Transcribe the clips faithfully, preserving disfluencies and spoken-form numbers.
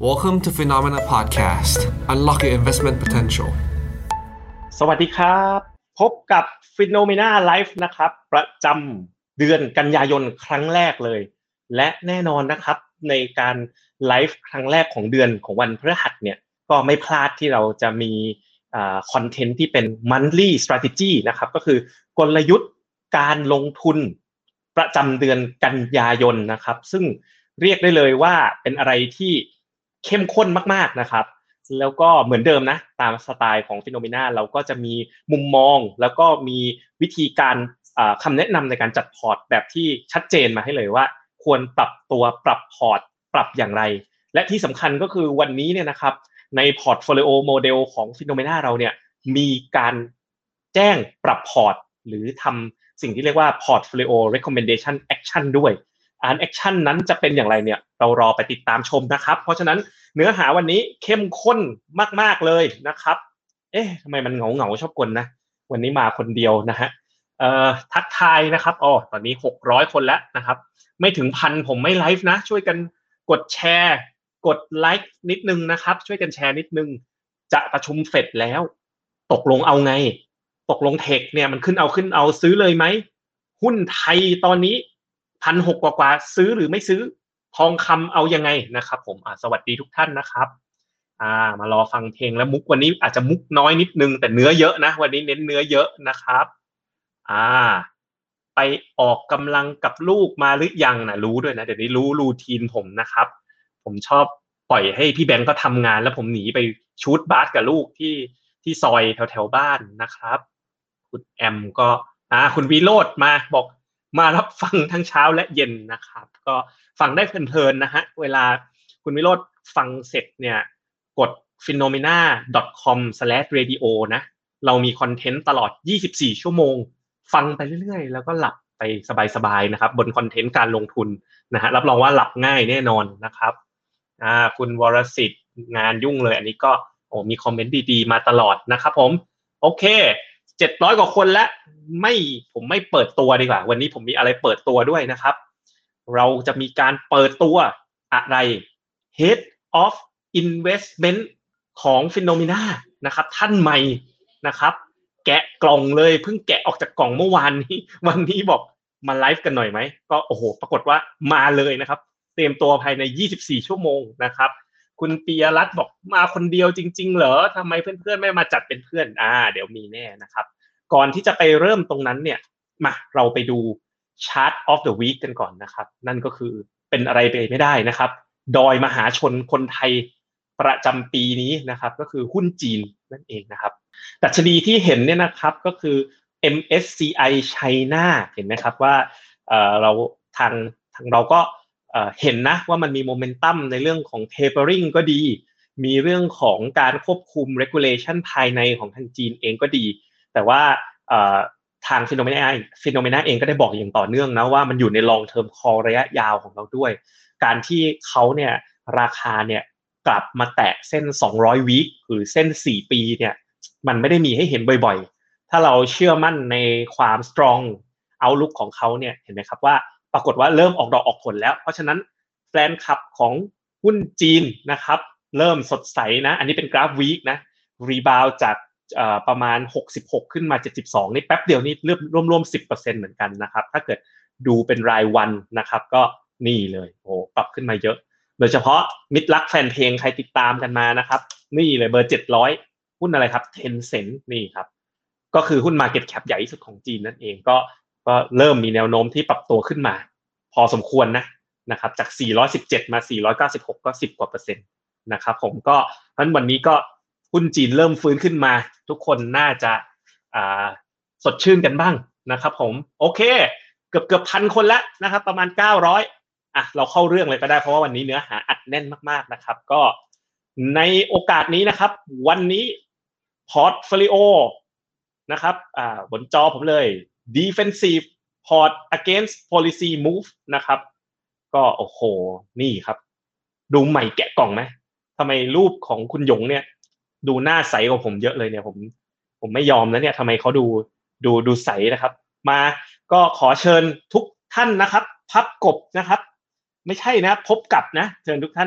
Welcome to Phenomena Podcast. Unlock your investment potential. สวัสดีครับพบกับ Phenomena Live นะครับประจำเดือนกันยายนครั้งแรกเลยและแน่นอนนะครับในการไลฟ์ครั้งแรกของเดือนของวันพฤหัสเนี่ยก็ไม่พลาดที่เราจะมีอ่าคอนเทนต์ที่เป็น monthly strategy นะครับก็คือกลยุทธ์การลงทุนประจำเดือนกันยายนนะครับซึ่งเรียกได้เลยว่าเป็นอะไรที่เข้มข้นมากๆนะครับแล้วก็เหมือนเดิมนะตามสไตล์ของ Phenomena เราก็จะมีมุมมองแล้วก็มีวิธีการอ่าคำแนะนำในการจัดพอร์ตแบบที่ชัดเจนมาให้เลยว่าควรปรับตัวปรับพอร์ตปรับอย่างไรและที่สำคัญก็คือวันนี้เนี่ยนะครับใน Portfolio Model ของ Phenomena เราเนี่ยมีการแจ้งปรับพอร์ตหรือทำสิ่งที่เรียกว่า Portfolio Recommendation Action ด้วยอ่านแอคชั่นนั้นจะเป็นอย่างไรเนี่ยเรารอไปติดตามชมนะครับเพราะฉะนั้นเนื้อหาวันนี้เข้มข้นมากๆเลยนะครับเอ๊ะทำไมมันเหงาๆชอบกลนะวันนี้มาคนเดียวนะฮะเอ่อทักทายนะครับอ๋อตอนนี้หกร้อยคนแล้วนะครับไม่ถึง หนึ่งพัน ผมไม่ไลฟ์นะช่วยกันกดแชร์กดไลค์นิดนึงนะครับช่วยกันแชร์นิดนึงจะประชุมเสร็จแล้วตกลงเอาไงตกลงเทคเนี่ยมันขึ้นเอาขึ้นเอาซื้อเลยไหมหุ้นไทยตอนนี้หนึ่งพันหกร้อยกว่าๆซื้อหรือไม่ซื้อทองคำเอายังไงนะครับผมอ่าสวัสดีทุกท่านนะครับอ่ามารอฟังเพลงแล้วมุกวันนี้อาจจะมุกน้อยนิดนึงแต่เนื้อเยอะนะวันนี้เน้นเนื้อเยอะนะครับอ่าไปออกกำลังกับลูกมาหรือยังนะรู้ด้วยนะเดี๋ยวนี้รู้รูทีนผมนะครับผมชอบปล่อยให้พี่แบงก์ก็ทำงานแล้วผมหนีไปชูตบาสกับลูกที่ที่ซอยแถวๆบ้านนะครับคุณแอมก็อ่าคุณวิโรจน์มาบอกมารับฟังทั้งเช้าและเย็นนะครับก็ฟังได้เพลินๆนะฮะเวลาคุณวิโรจน์ฟังเสร็จเนี่ยกด ฟีโนเมนา ดอท คอม สแลช เรดิโอ นะเรามีคอนเทนต์ตลอดยี่สิบสี่ชั่วโมงฟังไปเรื่อยๆแล้วก็หลับไปสบายๆนะครับบนคอนเทนต์การลงทุนนะฮะรับรองว่าหลับง่ายแน่นอนนะครับอ่าคุณวรสิทธิ์งานยุ่งเลยอันนี้ก็โอ้มีคอมเมนต์ดีๆมาตลอดนะครับผมโอเคเจ็ดร้อยกว่าคนแล้วไม่ผมไม่เปิดตัวดีกว่าวันนี้ผมมีอะไรเปิดตัวด้วยนะครับเราจะมีการเปิดตัวอะไร Head of Investment ของ Phenomena นะครับท่านใหม่นะครับแกะกล่องเลยเพิ่งแกะออกจากกล่องเมื่อวานนี้วันนี้บอกมาไลฟ์กันหน่อยไหมก็โอ้โหปรากฏว่ามาเลยนะครับเตรียมตัวภายในยี่สิบสี่ชั่วโมงนะครับคุณปิยรัตน์บอกมาคนเดียวจริงๆเหรอทำไมเพื่อนๆไม่มาจัดเป็นเพื่อนอ่าเดี๋ยวมีแน่นะครับก่อนที่จะไปเริ่มตรงนั้นเนี่ยมาเราไปดู Chart of the Week กันก่อนนะครับนั่นก็คือเป็นอะไรไปไม่ได้นะครับดอยมหาชนคนไทยประจำปีนี้นะครับก็คือหุ้นจีนนั่นเองนะครับดัชนีที่เห็นเนี่ยนะครับก็คือ เอ็ม เอส ซี ไอ China เห็นไหมครับว่าเอ่อเราทางทางเราก็เอ่อเห็นนะว่ามันมีโมเมนตัมในเรื่องของ tapering ก็ดีมีเรื่องของการควบคุม regulation ภายในของทางจีนเองก็ดีแต่ว่าเอ่อทาง Phenomena Phenomena เองก็ได้บอกอย่างต่อเนื่องนะว่ามันอยู่ใน long term call ระยะยาวของเราด้วยการที่เขาเนี่ยราคาเนี่ยกลับมาแตะเส้นสองร้อยวีคหรือเส้นสี่ปีเนี่ยมันไม่ได้มีให้เห็นบ่อยๆถ้าเราเชื่อมั่นในความ strong outlook ของเขาเนี่ยเห็นไหมครับว่าปรากฏว่าเริ่มออกดอกออกผลแล้วเพราะฉะนั้นแฟนคลับของหุ้นจีนนะครับเริ่มสดใสนะอันนี้เป็นกราฟวีคนะรีบาวจากประมาณหกสิบหกขึ้นมาเจ็ดสิบสองนี่แป๊บเดียวนี่เริ่มร่วมๆ สิบเปอร์เซ็นต์ เหมือนกันนะครับถ้าเกิดดูเป็นรายวันนะครับก็นี่เลยโอ้ปรับขึ้นมาเยอะโดยเฉพาะมิตรรักแฟนเพลงใครติดตามกันมานะครับนี่เลยเบอร์เจ็ดร้อยหุ้นอะไรครับ Tencent นี่ครับก็คือหุ้น Market Cap ใหญ่ที่สุดของจีนนั่นเองก็ก็เริ่มมีแนวโน้มที่ปรับตัวขึ้นมาพอสมควรนะนะครับจากสี่ร้อยสิบเจ็ดมาสี่ร้อยเก้าสิบหกก็สิบกว่าเปอร์เซ็นต์นะครับผมก็เพราะฉะนั้นวันนี้ก็หุ้นจีนเริ่มฟื้นขึ้นมาทุกคนน่าจะอ่าสดชื่นกันบ้างนะครับผมโอเคเกือบเกือบพันคนแล้วนะครับประมาณเก้าร้อยอ่ะเราเข้าเรื่องเลยก็ได้เพราะว่าวันนี้เนื้อหาอัดแน่นมากๆนะครับก็ในโอกาสนี้นะครับวันนี้พอร์ตโฟลิโอนะครับอ่าบนจอผมเลย defensive port against policy move นะครับก็โอ้โหนี่ครับดูใหม่แกะกล่องไหมทำไมรูปของคุณหยงเนี่ยดูหน้าใสกว่าผมเยอะเลยเนี่ยผมผมไม่ยอมนะเนี่ยทำไมเขาดูดูดูใสนะครับมาก็ขอเชิญทุกท่านนะครับพับกบนะครับไม่ใช่นะพบกับนะเชิญทุกท่าน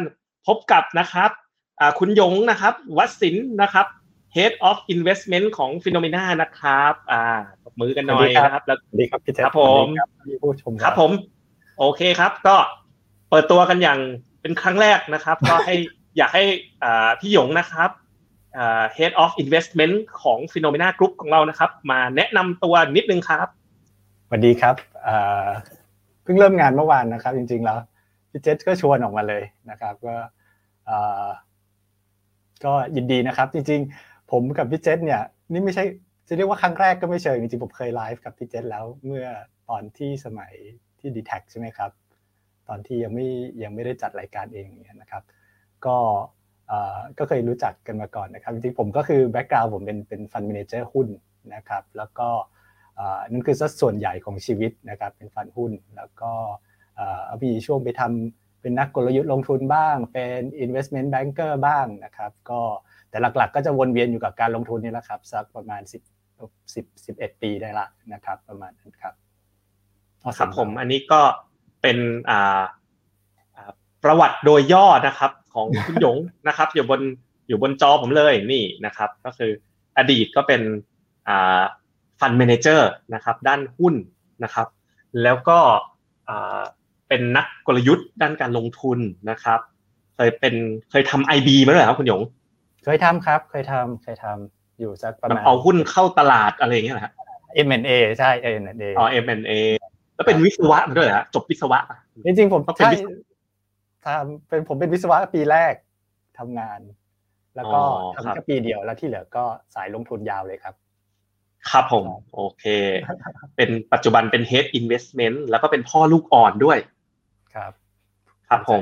พบกับนะครับอ่าคุณหยงนะครับวศินทร์นะครับ Head of Investment ของ Phenomena นะครับอ่าปรบมือกันหน่อยนะครับแล้วสวัสดีครับพี่เจษครับผมผู้ชมครับผมโอเคครับก็เปิดตัวกันอย่างเป็นครั้งแรกนะครับก็ให้อยากให้อ่าพี่หยงนะครับอ่า Head of Investment ของ Phenomena Group ของเรานะครับมาแนะนำตัวนิดนึงครับสวัสดีครับอ่าเพิ่งเริ่มงานเมื่อวานนะครับจริงๆแล้วพี่เจษก็ชวนออกมาเลยนะครับก็อ่าก็ยินดีนะครับจริงๆผมกับพี่เจษเนี่ยนี่ไม่ใช่จะเรียกว่าครั้งแรกก็ไม่เชิงจริงๆผมเคยไลฟ์กับพี่เจษแล้วเมื่อตอนที่สมัยที่ ดี แท็ก ใช่ไหมครับตอนที่ยังไม่ยังไม่ได้จัดรายการเองเนี่ยนะครับก็ก็เคยรู้จักกันมาก่อนนะครับจริงๆผมก็คือแบ็คกราวด์ผมเป็นเป็นฟันด์แมเนเจอร์หุ้นนะครับแล้วก็นั่นคือสัดส่วนใหญ่ของชีวิตนะครับเป็นฟันหุ้นแล้วก็มีช่วงไปทำเป็นนักกลยุทธ์ลงทุนบ้างเป็น investment banker บ้างนะครับก็แต่หลักๆก็จะวนเวียนอยู่กับการลงทุนนี่แหละครับสักประมาณสิบ สิบ สิบเอ็ดปีได้ละนะครับประมาณนั้นครับครับผมอันนี้ก็เป็นอ่าประวัติโดยย่อนะครับของคุณหยงนะครับอยู่บนอยู่บนจอผมเลยนี่นะครับก็คืออดีตก็เป็นอ่าฟันด์แมเนเจอร์นะครับด้านหุ้นนะครับแล้วก็อ่าเป็นนักกลยุทธ์ด้านการลงทุนนะครับเคยเป็นเคยทำ ไอ บี มาด้วยครับคุณหยงเคยทำครับเคยทำเคยทำอยู่สักประมาณเอาหุ้นเข้าตลาดอะไรอย่างเงี้ยนะฮะเอ็ม แอนด์ เอ ใช่ เอ็ม แอนด์ เออ๋อ เอ็ม แอนด์ เอ แล้วเป็นวิศวะมาด้วยเหรอจบวิศวะจริงๆผมใช่ทำเป็นผมเป็นวิศวะปีแรกทำงานแล้วก็ทำแค่ปีเดียวแล้วที่เหลือก็สายลงทุนยาวเลยครับครับผมโอเคเป็นปัจจุบันเป็น Head Investment แล้วก็เป็นพ่อลูกอ่อนด้วยครับครับผม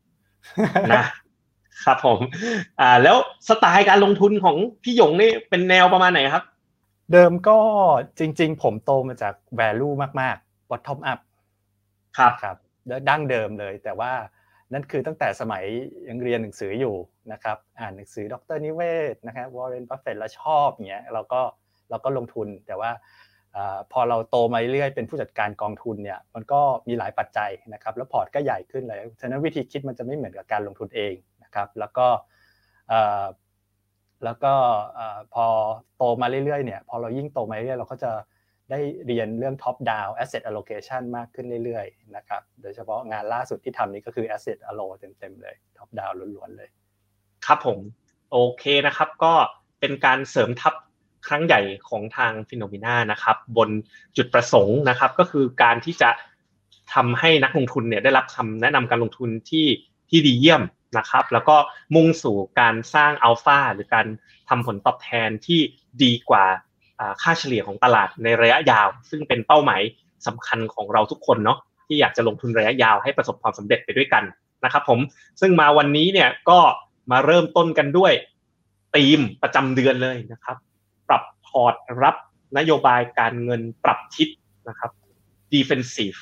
นะครับผมอ่าแล้วสไตล์การลงทุนของพี่หยงนี่เป็นแนวประมาณไหนครับเดิมก็จริงๆผมโตมาจาก value มากๆ bottom up ครับครับดั้งเดิมเลยแต่ว่านั่นคือตั้งแต่สมัยยังเรียนหนังสืออยู่นะครับอ่านหนังสือดร.นิเวศนะครับวอร์เรน บัฟเฟตต์แล้วชอบอย่างเงี้ยเราก็เราก็ลงทุนแต่ว่าอ่าพอเราโตมาเรื่อยเป็นผู้จัดการกองทุนเนี่ยมันก็มีหลายปัจจัยนะครับแล้วพอร์ตก็ใหญ่ขึ้นเลยฉะนั้นวิธีคิดมันจะไม่เหมือนกับการลงทุนเองนะครับแล้วก็เอ่อแล้วก็เอ่อพอโตมาเรื่อยๆเนี่ยพอเรายิ่งโตมาเรื่อยๆเราก็จะได้เรียนเรื่อง top down asset allocation มากขึ้นเรื่อยๆนะครับโดยเฉพาะงานล่าสุดที่ทำนี่ก็คือ asset allo เต็มๆเลย top down ล้วนๆเลยครับผมโอเคนะครับก็เป็นการเสริมทัพครั้งใหญ่ของทาง Phenomena นะครับบนจุดประสงค์นะครับก็คือการที่จะทำให้นักลงทุนเนี่ยได้รับคำแนะนำการลงทุนที่ที่ดีเยี่ยมนะครับแล้วก็มุ่งสู่การสร้างอัลฟาหรือการทำผลตอบแทนที่ดีกว่าค่าเฉลี่ยของตลาดในระยะยาวซึ่งเป็นเป้าหมายสำคัญของเราทุกคนเนาะที่อยากจะลงทุนระยะยาวให้ประสบความสำเร็จไปด้วยกันนะครับผมซึ่งมาวันนี้เนี่ยก็มาเริ่มต้นกันด้วยธีมประจำเดือนเลยนะครับปรับพอร์ตรับนโยบายการเงินปรับทิศนะครับ defensive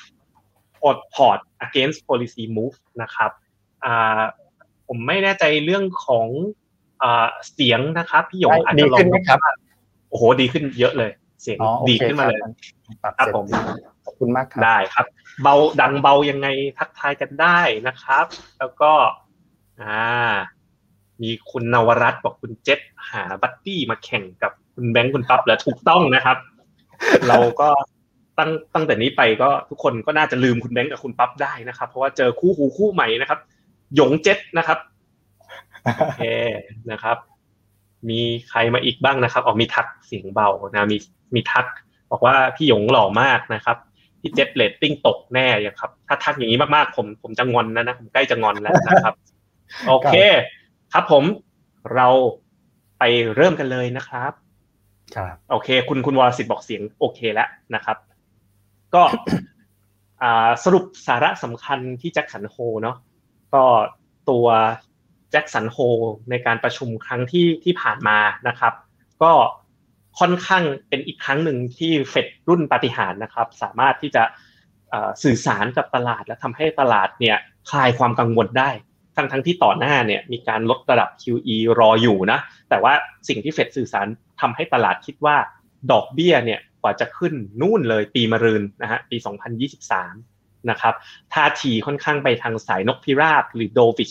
port against policy move นะครับอ่าผมไม่แน่ใจเรื่องของอ่าเสียงนะครับพี่หยงอาจจะลองดูครับโอ้โหดีขึ้นเยอะเลยเสียงดีขึ้นมาเลยครับผมขอบคุณมากครับได้ครับเบาดังเบายังไงทักทายกันได้นะครับแล้วก็อ่ามีคุณนวรัตน์บอกคุณเจษหาบัดดี้มาแข่งกับคุณแบงค์คุณปั๊บแล้วถูกต้องนะครับเราก็ตั้งตั้งแต่นี้ไปก็ทุกคนก็น่าจะลืมคุณแบงค์กับคุณปั๊บได้นะครับเพราะว่าเจอคู่หูคู่ใหม่นะครับหยงเจษนะครับโอเคนะครับมีใครมาอีกบ้างนะครับออกมีทักเสียงเบานะมีมีทักบอกว่าพี่หยงหล่อมากนะครับพี่เจษเรตติ้งตกแน่อย่างครับถ้าทักอย่างนี้มากๆผมผมจะงอนแล้วนะผมใกล้จะงอนแล้วนะครับโอเคครับผมเราไปเริ่มกันเลยนะครับครับโอเคคุณคุณวรศิษฐ์บอกเสียงโอเคแล้วนะครับก็อ่าสรุปสาระสำคัญที่แจ็คสันโฮเนาะก็ตัวแจ็คสันโฮในการประชุมครั้งที่ที่ผ่านมานะครับก็ค่อนข้างเป็นอีกครั้งหนึ่งที่เฟดรุ่นปาฏิหาริย์นะครับสามารถที่จะสื่อสารกับตลาดและทำให้ตลาดเนี่ยคลายความกังวลได้ทั้งทั้งที่ต่อหน้าเนี่ยมีการลดระดับ คิว อี รออยู่นะแต่ว่าสิ่งที่เฟดสื่อสารทำให้ตลาดคิดว่าดอกเบี้ยเนี่ยกว่าจะขึ้นนู่นเลยปีมะรืนนะฮะปีสองพันยี่สิบสามนะครับท่าทีค่อนข้างไปทางสายนกพิราบหรือโดวิช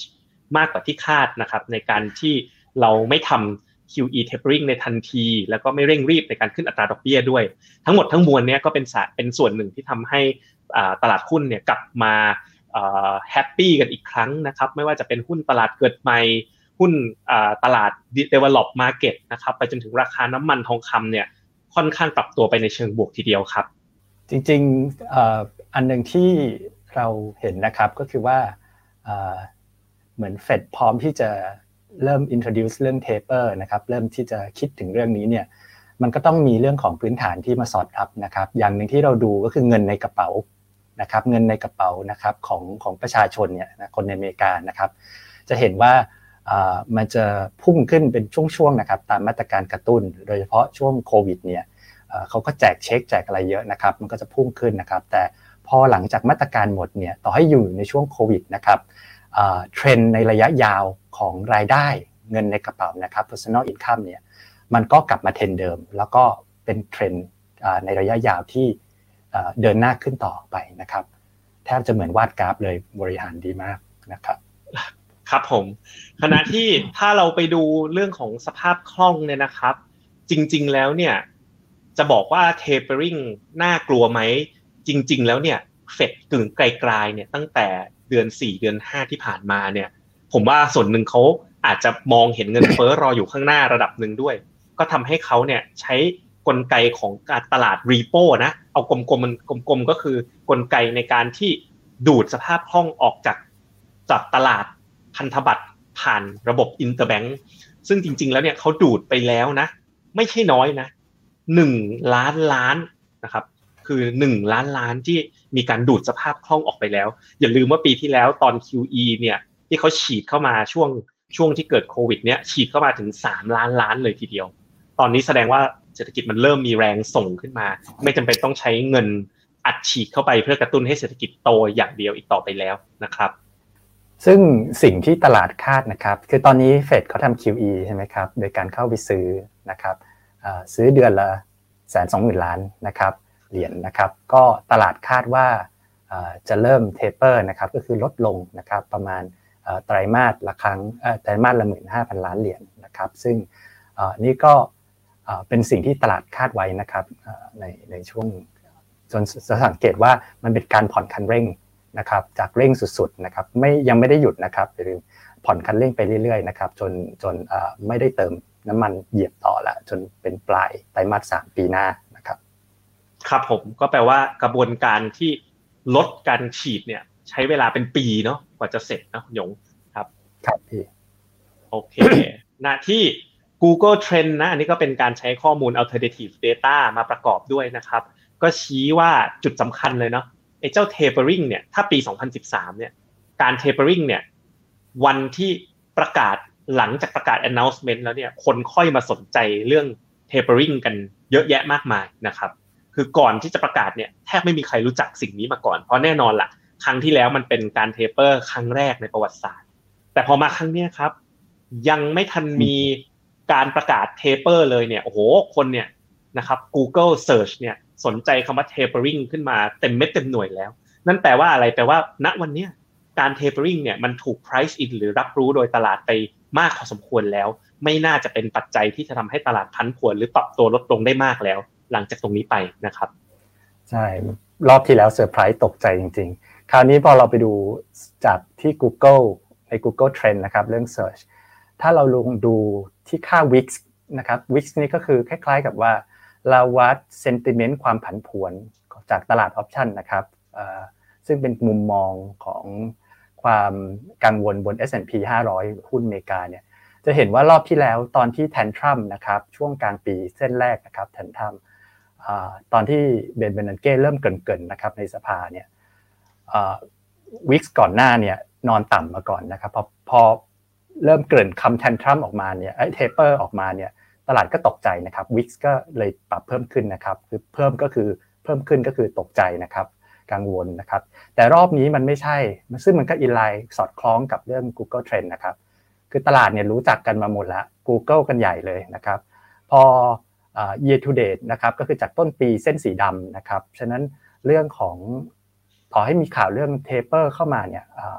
มากกว่าที่คาดนะครับในการที่เราไม่ทำ คิว อี tapering ในทันทีแล้วก็ไม่เร่งรีบในการขึ้นอัตราดอกเบี้ยด้วยทั้งหมดทั้งมวลเนี้ยก็เป็นเป็นส่วนหนึ่งที่ทำให้ตลาดหุ้นเนี่ยกลับมาแฮปปี้กันอีกครั้งนะครับไม่ว่าจะเป็นหุ้นตลาดเกิดใหม่หุ้นตลาด develop market นะครับไปจนถึงราคาน้ำมันทองคำเนี่ยค่อนข้างปรับตัวไปในเชิงบวกทีเดียวครับจริงๆ อ, อันนึงที่เราเห็นนะครับก็คือว่าเหมือนเฟดพร้อมที่จะเริ่ม introduce เรื่อง taper นะครับเริ่มที่จะคิดถึงเรื่องนี้เนี่ยมันก็ต้องมีเรื่องของพื้นฐานที่มาสอดรับนะครับอย่างนึงที่เราดูก็คือเงินในกระเป๋านะครับเงินในกระเป๋านะครับของของประชาชนเนี่ยนะคนในอเมริกานะครับจะเห็นว่ามันจะพุ่งขึ้นเป็นช่วงๆนะครับตามมาตรการกระตุ้นโดยเฉพาะช่วงโควิดเนี่ยเขาก็แจกเช็คแจกอะไรเยอะนะครับมันก็จะพุ่งขึ้นนะครับแต่พอหลังจากมาตรการหมดเนี่ยต่อให้อยู่ในช่วงโควิดนะครับเทรนด์ในระยะยาวของรายได้เงินในกระเป๋านะครับ personal income เนี่ยมันก็กลับมาเทรนด์เดิมแล้วก็เป็นเทรนด์ในระยะยาวที่เดินหน้าขึ้นต่อไปนะครับแทบจะเหมือนวาดกราฟเลยบริหารดีมากนะครับครับผมขณะที่ถ้าเราไปดูเรื่องของสภาพคล่องเนี่ยนะครับจริงๆแล้วเนี่ยจะบอกว่า tapering น่ากลัวไหมจริงๆแล้วเนี่ยเฟดกึ่งไกลๆเนี่ยตั้งแต่เดือนสี่เดือนห้าที่ผ่านมาเนี่ยผมว่าส่วนหนึ่งเขาอาจจะมองเห็นเงินเฟ้อรออยู่ข้างหน้าระดับหนึ่งด้วยก็ทำให้เขาเนี่ยใช้กลไกของการตลาดรีโปนะเอากลมๆมันกลมๆก็คือกลไกในการที่ดูดสภาพคล่องออกจากจากตลาดพันธบัตรผ่านระบบอินเตอร์แบงค์ซึ่งจริงๆแล้วเนี่ยเขาดูดไปแล้วนะไม่ใช่น้อยนะหนึ่งล้านล้านนะครับคือหนึ่งล้านล้านที่มีการดูดสภาพคล่องออกไปแล้วอย่าลืมว่าปีที่แล้วตอน คิว อี เนี่ยที่เขาฉีดเข้ามาช่วงช่วงที่เกิดโควิดเนี่ยฉีดเข้ามาถึงสามล้านล้านเลยทีเดียวตอนนี้แสดงว่าเศรษฐกิจมันเริ่มมีแรงส่งขึ้นมาไม่จำเป็นต้องใช้เงินอัดฉีดเข้าไปเพื่อกระตุ้นให้เศรษฐกิจโตอย่างเดียวอีกต่อไปแล้วนะครับซึ่งสิ่งที่ตลาดคาดนะครับคือตอนนี้เฟดเขาทำ คิว อี ใช่ไหมครับโดยการเข้าไปซื้อนะครับซื้อเดือนละแสนสองหมื่นล้านนะครับเหรียญนะครับก็ตลาดคาดว่าจะเริ่มเทเปอร์นะครับก็คือลดลงนะครับประมาณไตรมาสละครั้งไตรมาสละ หนึ่งหมื่นห้าพัน ล้านเหรียญนะครับซึ่งนี่ก็เป็นสิ่งที่ตลาดคาดไว้นะครับในในช่วงจนสังเกตว่ามันเป็นการผ่อนคันเร่งนะครับจากเร่งสุดๆนะครับไม่ยังไม่ได้หยุดนะครับหรือผ่อนคันเร่งไปเรื่อยๆนะครับจนจนไม่ได้เติมน้ำมันเหยียบต่อละจนเป็นปลายไตรมาสสามปีหน้านะครับครับผมก็แปลว่ากระบวนการที่ลดการฉีดเนี่ยใช้เวลาเป็นปีเนาะกว่าจะเสร็จนะหยงครับครับพี่โอเค หน้าที่ Google Trend นะอันนี้ก็เป็นการใช้ข้อมูล alternative data มาประกอบด้วยนะครับก็ชี้ว่าจุดสำคัญเลยเนาะไอ้เจ้า tapering เนี่ยถ้าปีสองพันสิบสามเนี่ยการ tapering เนี่ยวันที่ประกาศหลังจากประกาศ announcement แล้วเนี่ยคนค่อยมาสนใจเรื่อง tapering กันเยอะแยะมากมายนะครับคือก่อนที่จะประกาศเนี่ยแทบไม่มีใครรู้จักสิ่งนี้มาก่อนเพราะแน่นอนล่ะครั้งที่แล้วมันเป็นการ taper ครั้งแรกในประวัติศาสตร์แต่พอมาครั้งนี้ครับยังไม่ทันมีการประกาศ taper เลยเนี่ยโอ้โหคนเนี่ยนะครับ Google Search เนี่ยสนใจคำว่า tapering ขึ้นมาเต็มเม็ดเต็มหน่วยแล้วนั่นแปลว่าอะไรแปลว่าณวันนี้การ tapering เนี่ยมันถูก price in หรือรับรู้โดยตลาดไปมากพอสมควรแล้วไม่น่าจะเป็นปัจจัยที่จะทำให้ตลาดผันผวนหรือปรับตัวลดลงได้มากแล้วหลังจากตรงนี้ไปนะครับใช่รอบที่แล้วเซอร์ไพรส์ตกใจจริงๆคราวนี้พอเราไปดูจากที่ Google ใน Google Trend นะครับเรื่อง Search ถ้าเราลงดูที่ค่า วี ไอ เอ็กซ์ นะครับ วี ไอ เอ็กซ์ นี่ก็คือคล้ายๆกับว่าเราวัด sentiment ความผันผวนจากตลาดออปชั่นนะครับซึ่งเป็นมุมมองของความกังวลบน เอส แอนด์ พี ห้าร้อยหุ้นอเมริกาเนี่ยจะเห็นว่ารอบที่แล้วตอนที่แทนทรัมป์นะครับช่วงกลางปีเส้นแรกนะครับแทนทรัมป์ตอนที่เบน เบอร์นังเก้เริ่มเกินๆนะครับในสภาเนี่ยวีคก่อนหน้าเนี่ยนอนต่ำมาก่อนนะครับพอพอเริ่มเกินคำแทนทรัมป์ออกมาเนี่ยไอ้เทเปอร์ออกมาเนี่ยตลาดก็ตกใจนะครับวีคก็เลยปรับเพิ่มขึ้นนะครับคือเพิ่มก็คือเพิ่มขึ้นก็คือตกใจนะครับกังวลนะครับแต่รอบนี้มันไม่ใช่ซึ่งมันก็อินไลน์สอดคล้องกับเรื่อง Google Trend นะครับคือตลาดเนี่ยรู้จักกันมาหมดแล้ว Google กันใหญ่เลยนะครับพอyear to date นะครับก็คือจากต้นปีเส้นสีดำนะครับฉะนั้นเรื่องของต่อให้มีข่าวเรื่อง taper เข้ามาเนี่ย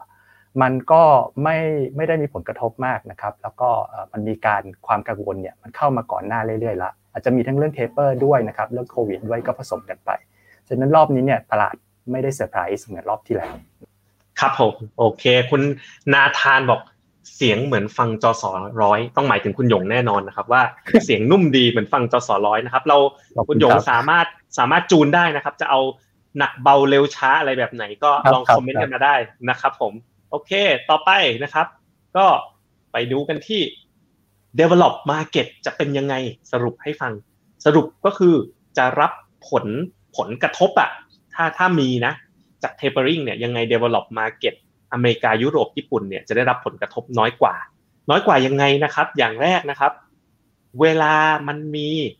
มันก็ไม่ไม่ได้มีผลกระทบมากนะครับแล้วก็มันมีการความกังวลเนี่ยมันเข้ามาก่อนหน้าเรื่อยๆละอาจจะมีทั้งเรื่องเทเปอร์ด้วยนะครับเรื่องโควิดด้วยก็ผสมกันไปฉะนั้นรอบนี้เนี่ยตลาดไม่ได้เซอร์ไพรส์เหมือนรอบที่แล้วครับผมโอเคคุณนาธานบอกเสียงเหมือนฟังจสร้อยต้องหมายถึงคุณหยงแน่นอนนะครับว่าเสียงนุ่มดีเหมือนฟังจสร้อยนะครับเราคุณหยงสามารถสามารถจูนได้นะครับจะเอาหนักเบาเร็วช้าอะไรแบบไหนก็ลองคอมเมนต์กันมาได้นะครับผมโอเคต่อไปนะครับก็ไปดูกันที่ develop market จะเป็นยังไงสรุปให้ฟังสรุปก็คือจะรับผลผลกระทบอะถ้าถ้ามีนะจาก tapering เนี่ยยังไง develop market อเมริกายุโรปญี่ปุ่นเนี่ยจะได้รับผลกระทบน้อยกว่าน้อยกว่ายังไงนะครับอย่างแรกนะครับเวลามันมี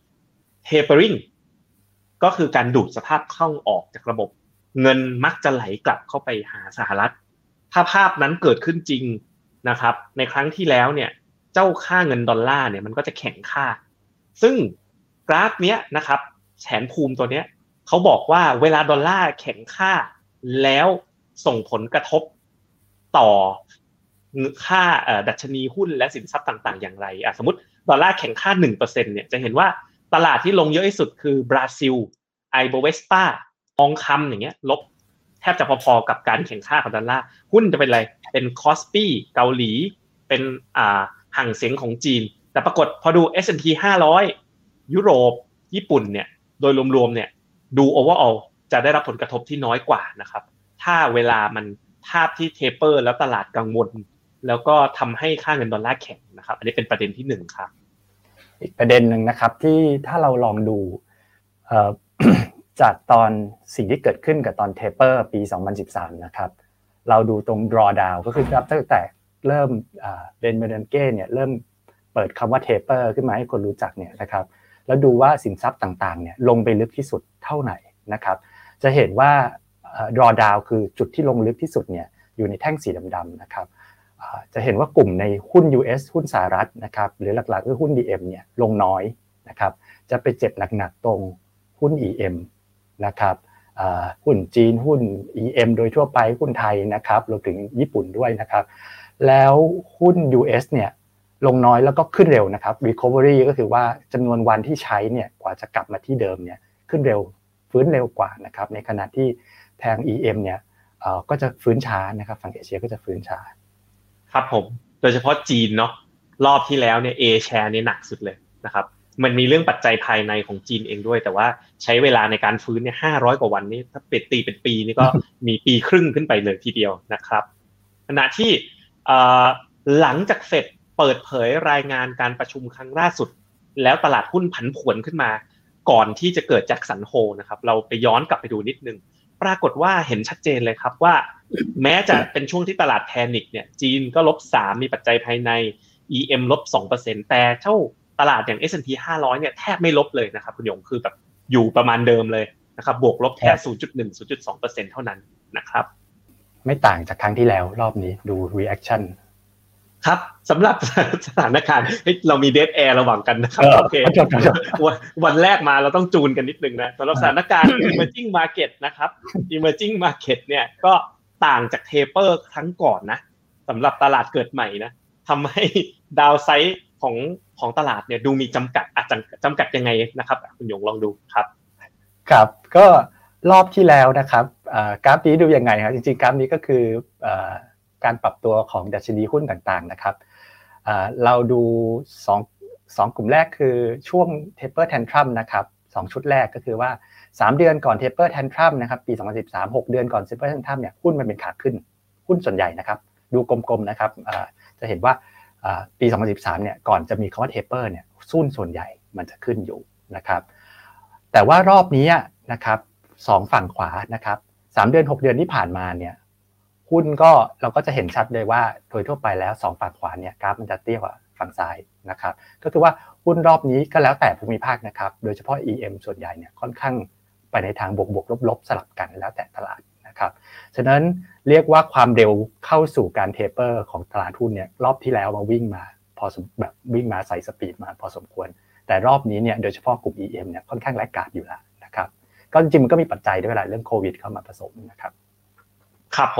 tapering ก็คือการดูดสภาพคล่องออกจากระบบเงินมักจะไหลกลับเข้าไปหาสหรัฐถ้าภาพนั้นเกิดขึ้นจริงนะครับในครั้งที่แล้วเนี่ยเจ้าค่าเงินดอลลาร์เนี่ยมันก็จะแข็งค่าซึ่งกราฟเนี้ยนะครับแผนภูมิตัวเนี้ยเขาบอกว่าเวลาดอลลาร์แข็งค่าแล้วส่งผลกระทบต่อค่าเอ่อดัชนีหุ้นและสินทรัพย์ต่างๆอย่างไรอ่ะสมมุติดอลลาร์แข็งค่า หนึ่งเปอร์เซ็นต์ เนี่ยจะเห็นว่าตลาดที่ลงเยอะที่สุดคือบราซิลไอโบเวสปาทองคำอย่างเงี้ยลบแทบจะพอๆกับการแข่งค่าของดอลลาร์หุ้นจะเป็นอะไรเป็นคอสปี้เกาหลีเป็นอ่าห่างเสียงของจีนแต่ปรากฏพอดู เอส แอนด์ พี ห้าร้อยยุโรปญี่ปุ่นเนี่ยโดยรวมๆเนี่ยดูโอเวอร์ออลจะได้รับผลกระทบที่น้อยกว่านะครับถ้าเวลามันภาพที่เทเปอร์แล้วตลาดกังวลแล้วก็ทำให้ค่าเงินดอลลาร์แข็งนะครับอันนี้เป็นประเด็นที่หนึ่งครับอีกประเด็นหนึ่งนะครับที่ถ้าเราลองดูเอ่อ จากตอนสิ่งที่เกิดขึ้นกับตอนเทเปอร์ปีสองพันสิบสามนะครับเราดูตรง drawdown ก็คือตั้งแต่เริ่มอ่าเบนเบอร์เดนเก้เนี่ยเริ่มเปิดคำว่าเทเปอร์ขึ้นมาให้คนรู้จักเนี่ยนะครับแล้วดูว่าสินทรัพย์ต่างๆเนี่ยลงไปลึกที่สุดเท่าไหร่นะครับจะเห็นว่า drawdown คือจุดที่ลงลึกที่สุดเนี่ยอยู่ในแท่งสีดำๆนะครับจะเห็นว่ากลุ่มในหุ้น ยู เอส หุ้นสหรัฐนะครับหรือหลักๆคือหุ้น ดี เอ็ม เนี่ยลงน้อยนะครับจะไปเจ็บหนักๆตรงหุ้น อี เอ็ม นะครับหุ้นจีนหุ้น อี เอ็ม โดยทั่วไปหุ้นไทยนะครับรวมถึงญี่ปุ่นด้วยนะครับแล้วหุ้น ยู เอส เนี่ยลงน้อยแล้วก็ขึ้นเร็วนะครับ recovery ก็คือว่าจำนวนวันที่ใช้เนี่ยกว่าจะกลับมาที่เดิมเนี่ยขึ้นเร็วฟื้นเร็วกว่านะครับในขณะที่ทาง อี เอ็ม เนี่ยเอ่อก็จะฟื้นช้านะครับฝั่งเอเชียก็จะฟื้นช้าครับผมโดยเฉพาะจีนเนาะรอบที่แล้วเนี่ย A share เนี่ยหนักสุดเลยนะครับมันมีเรื่องปัจจัยภายในของจีนเองด้วยแต่ว่าใช้เวลาในการฟื้นเนี่ยห้าร้อยกว่าวันนี่ถ้าเปรียบตีเป็นปีนี่ก็ มีปีครึ่งขึ้นไปเลยทีเดียวนะครับขณะที่หลังจากเฟดเปิดเผยรายงานการประชุมครั้งล่าสุดแล้วตลาดหุ้นผันผวนขึ้นมาก่อนที่จะเกิดแจ็คสันโฮนะครับเราไปย้อนกลับไปดูนิดนึงปรากฏว่าเห็นชัดเจนเลยครับว่าแม้จะเป็นช่วงที่ตลาดแพนิคเนี่ยจีนก็ลบสามมีปัจจัยภายใน อี เอ็ม ลบ สองเปอร์เซ็นต์ แต่เจ้าตลาดอย่าง เอส แอนด์ พี ห้าร้อยเนี่ยแทบไม่ลบเลยนะครับคุณหยงคือแบบอยู่ประมาณเดิมเลยนะครับบวกลบแค่ ศูนย์จุดหนึ่ง ศูนย์จุดสองเปอร์เซ็นต์ เท่านั้นนะครับไม่ต่างจากครั้งที่แล้วรอบนี้ดู reaction ครับสำหรับสถานการณ์เรามี dead air ระหว่างกันนะครับโอเควันแรกมาเราต้องจูนกันนิดนึงนะสำหรับสถานการณ์ emerging market นะครับ emerging market เนี่ยก็ต่างจาก taper ครั้งก่อนนะสำหรับตลาดเกิดใหม่นะทำให้ดาวไซด์ของของตลาดเนี่ยดูมีจำกัดอาจจะจำกัดยังไงนะครับคุณหยงลองดูครับครับก็รอบที่แล้วนะครับกราฟนี้ดูยังไงครับจริงๆกราฟนี้ก็คือการปรับตัวของดัชนีหุ้นต่างๆนะครับเราดูสอง สองกลุ่มแรกคือช่วง taper tantrum นะครับสองชุดแรกก็คือว่าสามเดือนก่อน taper tantrum นะครับปีสองพันสิบสาม หกเดือนก่อน taper tantrum เนี่ยหุ้นมันเป็นขาขึ้นหุ้นส่วนใหญ่นะครับดูกลมๆนะครับจะเห็นว่าปีสองพันสิบสามเนี่ยก่อนจะมีคำว่า taper เนี่ยหุ้นส่วนใหญ่มันจะขึ้นอยู่นะครับแต่ว่ารอบนี้นะครับสองฝั่งขวานะครับสามเดือนหกเดือนที่ผ่านมาเนี่ยหุ้นก็เราก็จะเห็นชัดเลยว่าโดยทั่วไปแล้วสองฝั่งขวาเนี่ยกราฟมันจะเตี้ยกว่าฝั่งซ้ายนะครับก็คือว่าหุ้นรอบนี้ก็แล้วแต่ภูมิภาคนะครับโดยเฉพาะ อี เอ็ม ส่วนใหญ่เนี่ยค่อนข้างไปในทางบวกๆลบๆสลับกันแล้วแต่ตลาดนะครับฉะนั้นเรียกว่าความเร็วเข้าสู่การเทเปอร์ของตลาดหุ้นเนี่ยรอบที่แล้วมาวิ่งมาพอแบบวิ่งมาใส่สปีดมาพอสมควรแต่รอบนี้เนี่ยโดยเฉพาะกลุ่ม อี เอ็ม เนี่ยค่อนข้างแลกขาดอยู่แล้วนะครับก็จริงๆมันก็มีปัจจัยด้วยแหละเรื่องโควิดเข้ามาผสมนะครับครับผม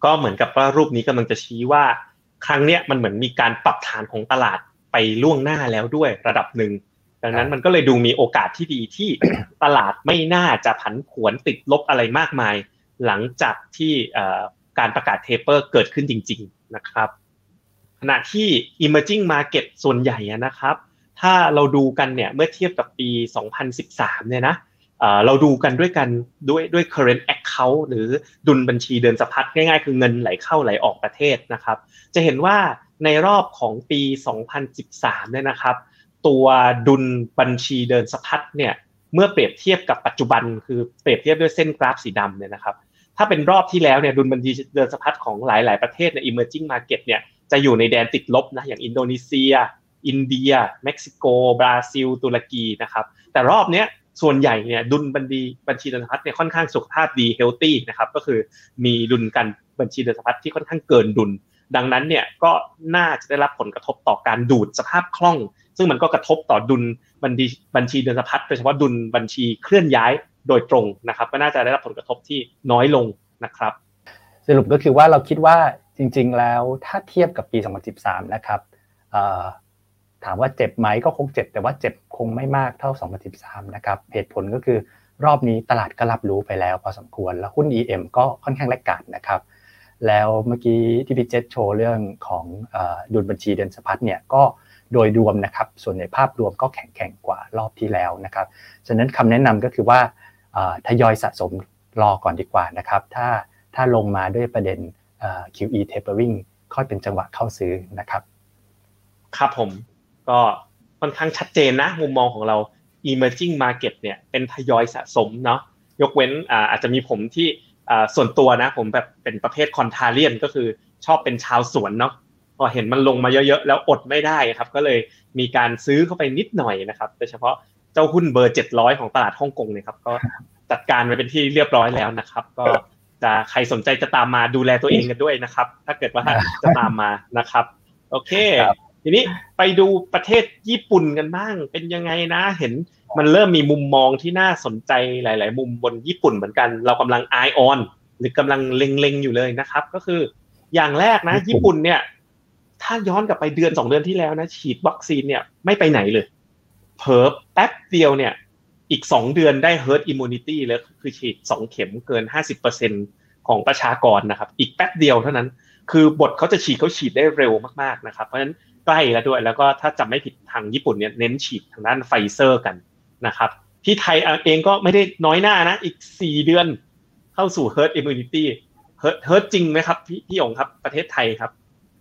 ก็เหมือนกับว่ารูปนี้กำลังจะชี้ว่าครั้งเนี้ยมันเหมือนมีการปรับฐานของตลาดไปล่วงหน้าแล้วด้วยระดับหนึ่งดังนั้นมันก็เลยดูมีโอกาสที่ดีที่ ตลาดไม่น่าจะผันผวนติดลบอะไรมากมายหลังจากที่การประกาศเทเปอร์เกิดขึ้นจริงๆนะครับขณะที่ emerging market ส่วนใหญ่นะครับถ้าเราดูกันเนี่ยเมื่อเทียบกับปีสองพันสิบสามเนี่ยนะเราดูกันด้วยกันด้วยด้วย current account หรือดุลบัญชีเดินสะพัดง่ายๆคือเงินไหลเข้าไหลออกประเทศนะครับจะเห็นว่าในรอบของปีสองพันสิบสามเนี่ยนะครับตัวดุลบัญชีเดินสะพัดเนี่ยเมื่อเปรียบเทียบกับปัจจุบันคือเปรียบเทียบด้วยเส้นกราฟสีดำเนี่ยนะครับถ้าเป็นรอบที่แล้วเนี่ยดุลบัญชีเดินสะพัดของหลายๆประเทศใน emerging market เนี่ยจะอยู่ในแดนติดลบนะอย่างอินโดนีเซียอินเดียเม็กซิโกบราซิลตุรกีนะครับแต่รอบเนี้ยส่วนใหญ่เนี่ยดุลบัญชีบัญชีเดินสะพัดเนี่ยค่อนข้างสุขภาพดีเฮลตี้นะครับก็คือมีดุลกันบัญชีเดินสะพัดที่ค่อนข้างเกินดุลดังนั้นเนี่ยก็น่าจะได้รับผลกระทบต่อการดูดสภาพคล่องซึ่งมันก็กระทบต่อดุลบัญชีบัญชีเดินสะพัดโดยเฉพาะดุลบัญชีเคลื่อนย้ายโดยตรงนะครับก็น่าจะได้รับผลกระทบที่น้อยลงนะครับสรุปก็คือว่าเราคิดว่าจริงๆแล้วถ้าเทียบกับปีสองพันสิบสามนะครับถามว่าเจ็บไหมก็คงเจ็บแต่ว่าเจ็บคงไม่มากเท่าสองพันสิบสามนะครับเหตุผลก็คือรอบนี้ตลาดก็รับรู้ไปแล้วพอสมควรแล้วหุ้น อี เอ็ม ก็ค่อนข้างแลกขาดนะครับแล้วเมื่อกี้ที่พี่เจษโชว์เรื่องของเอ่อดุลบัญชีเดินสะพัดเนี่ยก็โดยรวมนะครับส่วนในภาพรวมก็แข็งแกร่งกว่ารอบที่แล้วนะครับฉะนั้นคำแนะนำก็คือว่าเอ่อทยอยสะสมรอก่อนดีกว่านะครับถ้าถ้าลงมาด้วยประเด็นเอ่อ คิว อี tapering ค่อยเป็นจังหวะเข้าซื้อนะครับครับผมก็ค่อนข้างชัดเจนนะมุมมองของเรา emerging market เนี่ยเป็นทยอยสะสมเนาะยกเว้นอ่าอาจจะมีผมที่อ่าส่วนตัวนะผมแบบเป็นประเภทคอนทราเรียนก็คือชอบเป็นชาวสวนเนาะพอเห็นมันลงมาเยอะๆแล้วอดไม่ได้ครับก็เลยมีการซื้อเข้าไปนิดหน่อยนะครับโดยเฉพาะเจ้าหุ้นเบอร์เจ็ดร้อยของตลาดฮ่องกงเนี่ยครับก็จัดการไปเป็นที่เรียบร้อยแล้วนะครับก็จะใครสนใจจะตามมาดูแลตัวเองกันด้วยนะครับถ้าเกิดว่าจะตามมานะครับโอเคทีนี้ไปดูประเทศญี่ปุ่นกันบ้างเป็นยังไงนะเห็นมันเริ่มมีมุมมองที่น่าสนใจหลายๆมุมบนญี่ปุ่นเหมือนกันเรากำลัง eye on หรือกำลังเล็งๆอยู่เลยนะครับก็คืออย่างแรกนะญี่ปุ่นเนี่ยถ้าย้อนกลับไปเดือนสองเดือนที่แล้วนะฉีดวัคซีนเนี่ยไม่ไปไหนเลยเพิ่มแป๊บเดียวเนี่ยอีกสองเดือนได้ herd immunity แล้วคือฉีดสองเข็มเกิน ห้าสิบเปอร์เซ็นต์ ของประชากรนะครับอีกแป๊บเดียวเท่านั้นคือบทเขาจะฉีดเขาฉีดได้เร็วมากๆนะครับเพราะฉะนั้นใกล้แล้วด้วยแล้วก็ถ้าจำไม่ผิดทางญี่ปุ่นเนี่ยเน้นฉีดทางด้านไฟเซอร์กันนะครับที่ไทยเองก็ไม่ได้น้อยหน้านะอีกสี่เดือนเข้าสู่ herd immunity herd herd จริงไหมครับพี่พี่องค์ครับประเทศไทยครับ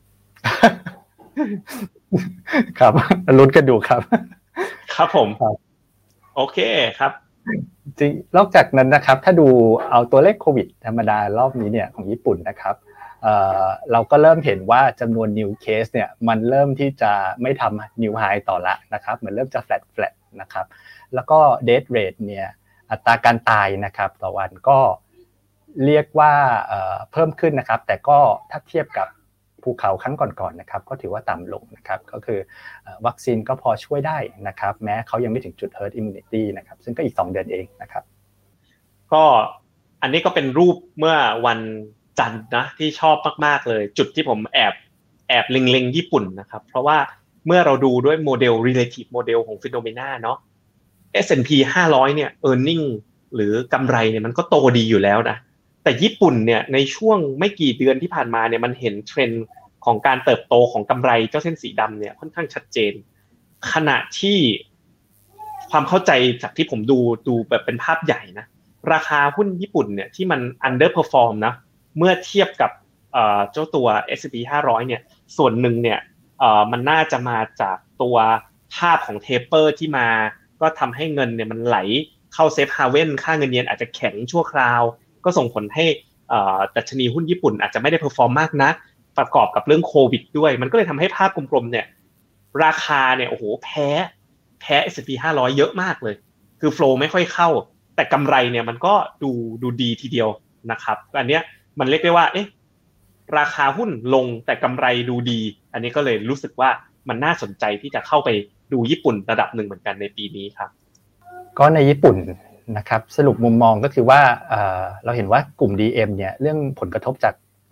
ครับลุ้นกันดูครับครับผมโอเคครับจริงนอกจากนั้นนะครับถ้าดูเอาตัวเลขโควิดธรรมดารอบนี้เนี่ยของญี่ปุ่นนะครับเอ่อเราก็เริ่มเห็นว่าจำนวน new case เนี่ยมันเริ่มที่จะไม่ทำ new high ต่อละนะครับมันเริ่มจะ flat flat นะครับแล้วก็ death rate เนี่ยอัตราการตายนะครับต่อวันก็เรียกว่าเอ่อเพิ่มขึ้นนะครับแต่ก็ถ้าเทียบกับภูเขาครั้งก่อนๆนะครับก็ถือว่าต่ำลงนะครับก็คือวัคซีนก็พอช่วยได้นะครับแม้เขายังไม่ถึงจุด herd immunity นะครับซึ่งก็อีกสองเดือนเองนะครับก็อันนี้ก็เป็นรูปเมื่อวันจันทร์นะที่ชอบมากๆเลยจุดที่ผมแอบแอบเล็งๆญี่ปุ่นนะครับเพราะว่าเมื่อเราดูด้วยโมเดล relative model ของ Phenomena เนาะ เอส แอนด์ พี ห้าร้อยเนี่ย earning หรือกำไรเนี่ยมันก็โตดีอยู่แล้วนะแต่ญี่ปุ่นเนี่ยในช่วงไม่กี่เดือนที่ผ่านมาเนี่ยมันเห็นเทรนด์ของการเติบโตของกำไรเจ้าเส้นสีดำเนี่ยค่อนข้างชัดเจนขณะที่ความเข้าใจจากที่ผมดูดูแบบเป็นภาพใหญ่นะราคาหุ้นญี่ปุ่นเนี่ยที่มัน underperform นะเมื่อเทียบกับเอ่อเจ้าตัว เอส แอนด์ พี ห้าร้อยเนี่ยส่วนหนึ่งเนี่ยเอ่อมันน่าจะมาจากตัวภาพของเทปเปอร์ที่มาก็ทำให้เงินเนี่ยมันไหลเข้าเซฟฮาเว่นค่าเงินเยนอาจจะแข็งชั่วคราวก็ส่งผลให้เอ่อดัชนีหุ้นญี่ปุ่นอาจจะไม่ได้เพอร์ฟอร์มมากนักประกอบกับเรื่องโควิดด้วยมันก็เลยทำให้ภาพกลมๆเนี่ยราคาเนี่ยโอ้โหแพ้แพ้ เอส แอนด์ พี ห้าร้อยเยอะมากเลยคือโฟลว์ไม่ค่อยเข้าแต่กำไรเนี่ยมันก็ดูดูดีทีเดียวนะครับอันเนี้ยมันเรียกได้ว่าเอ๊ะราคาหุ้นลงแต่กำไรดูดีอันนี้ก็เลยรู้สึกว่ามันน่าสนใจที่จะเข้าไปดูญี่ปุ่นระดับหนึ่งเหมือนกันในปีนี้ครับก็ในญี่ปุ่นนะครับสรุปมุมมองก็คือว่าเอ่อเราเห็นว่ากลุ่ม ดี เอ็ม เนี่ยเรื่องผลกระทบจาก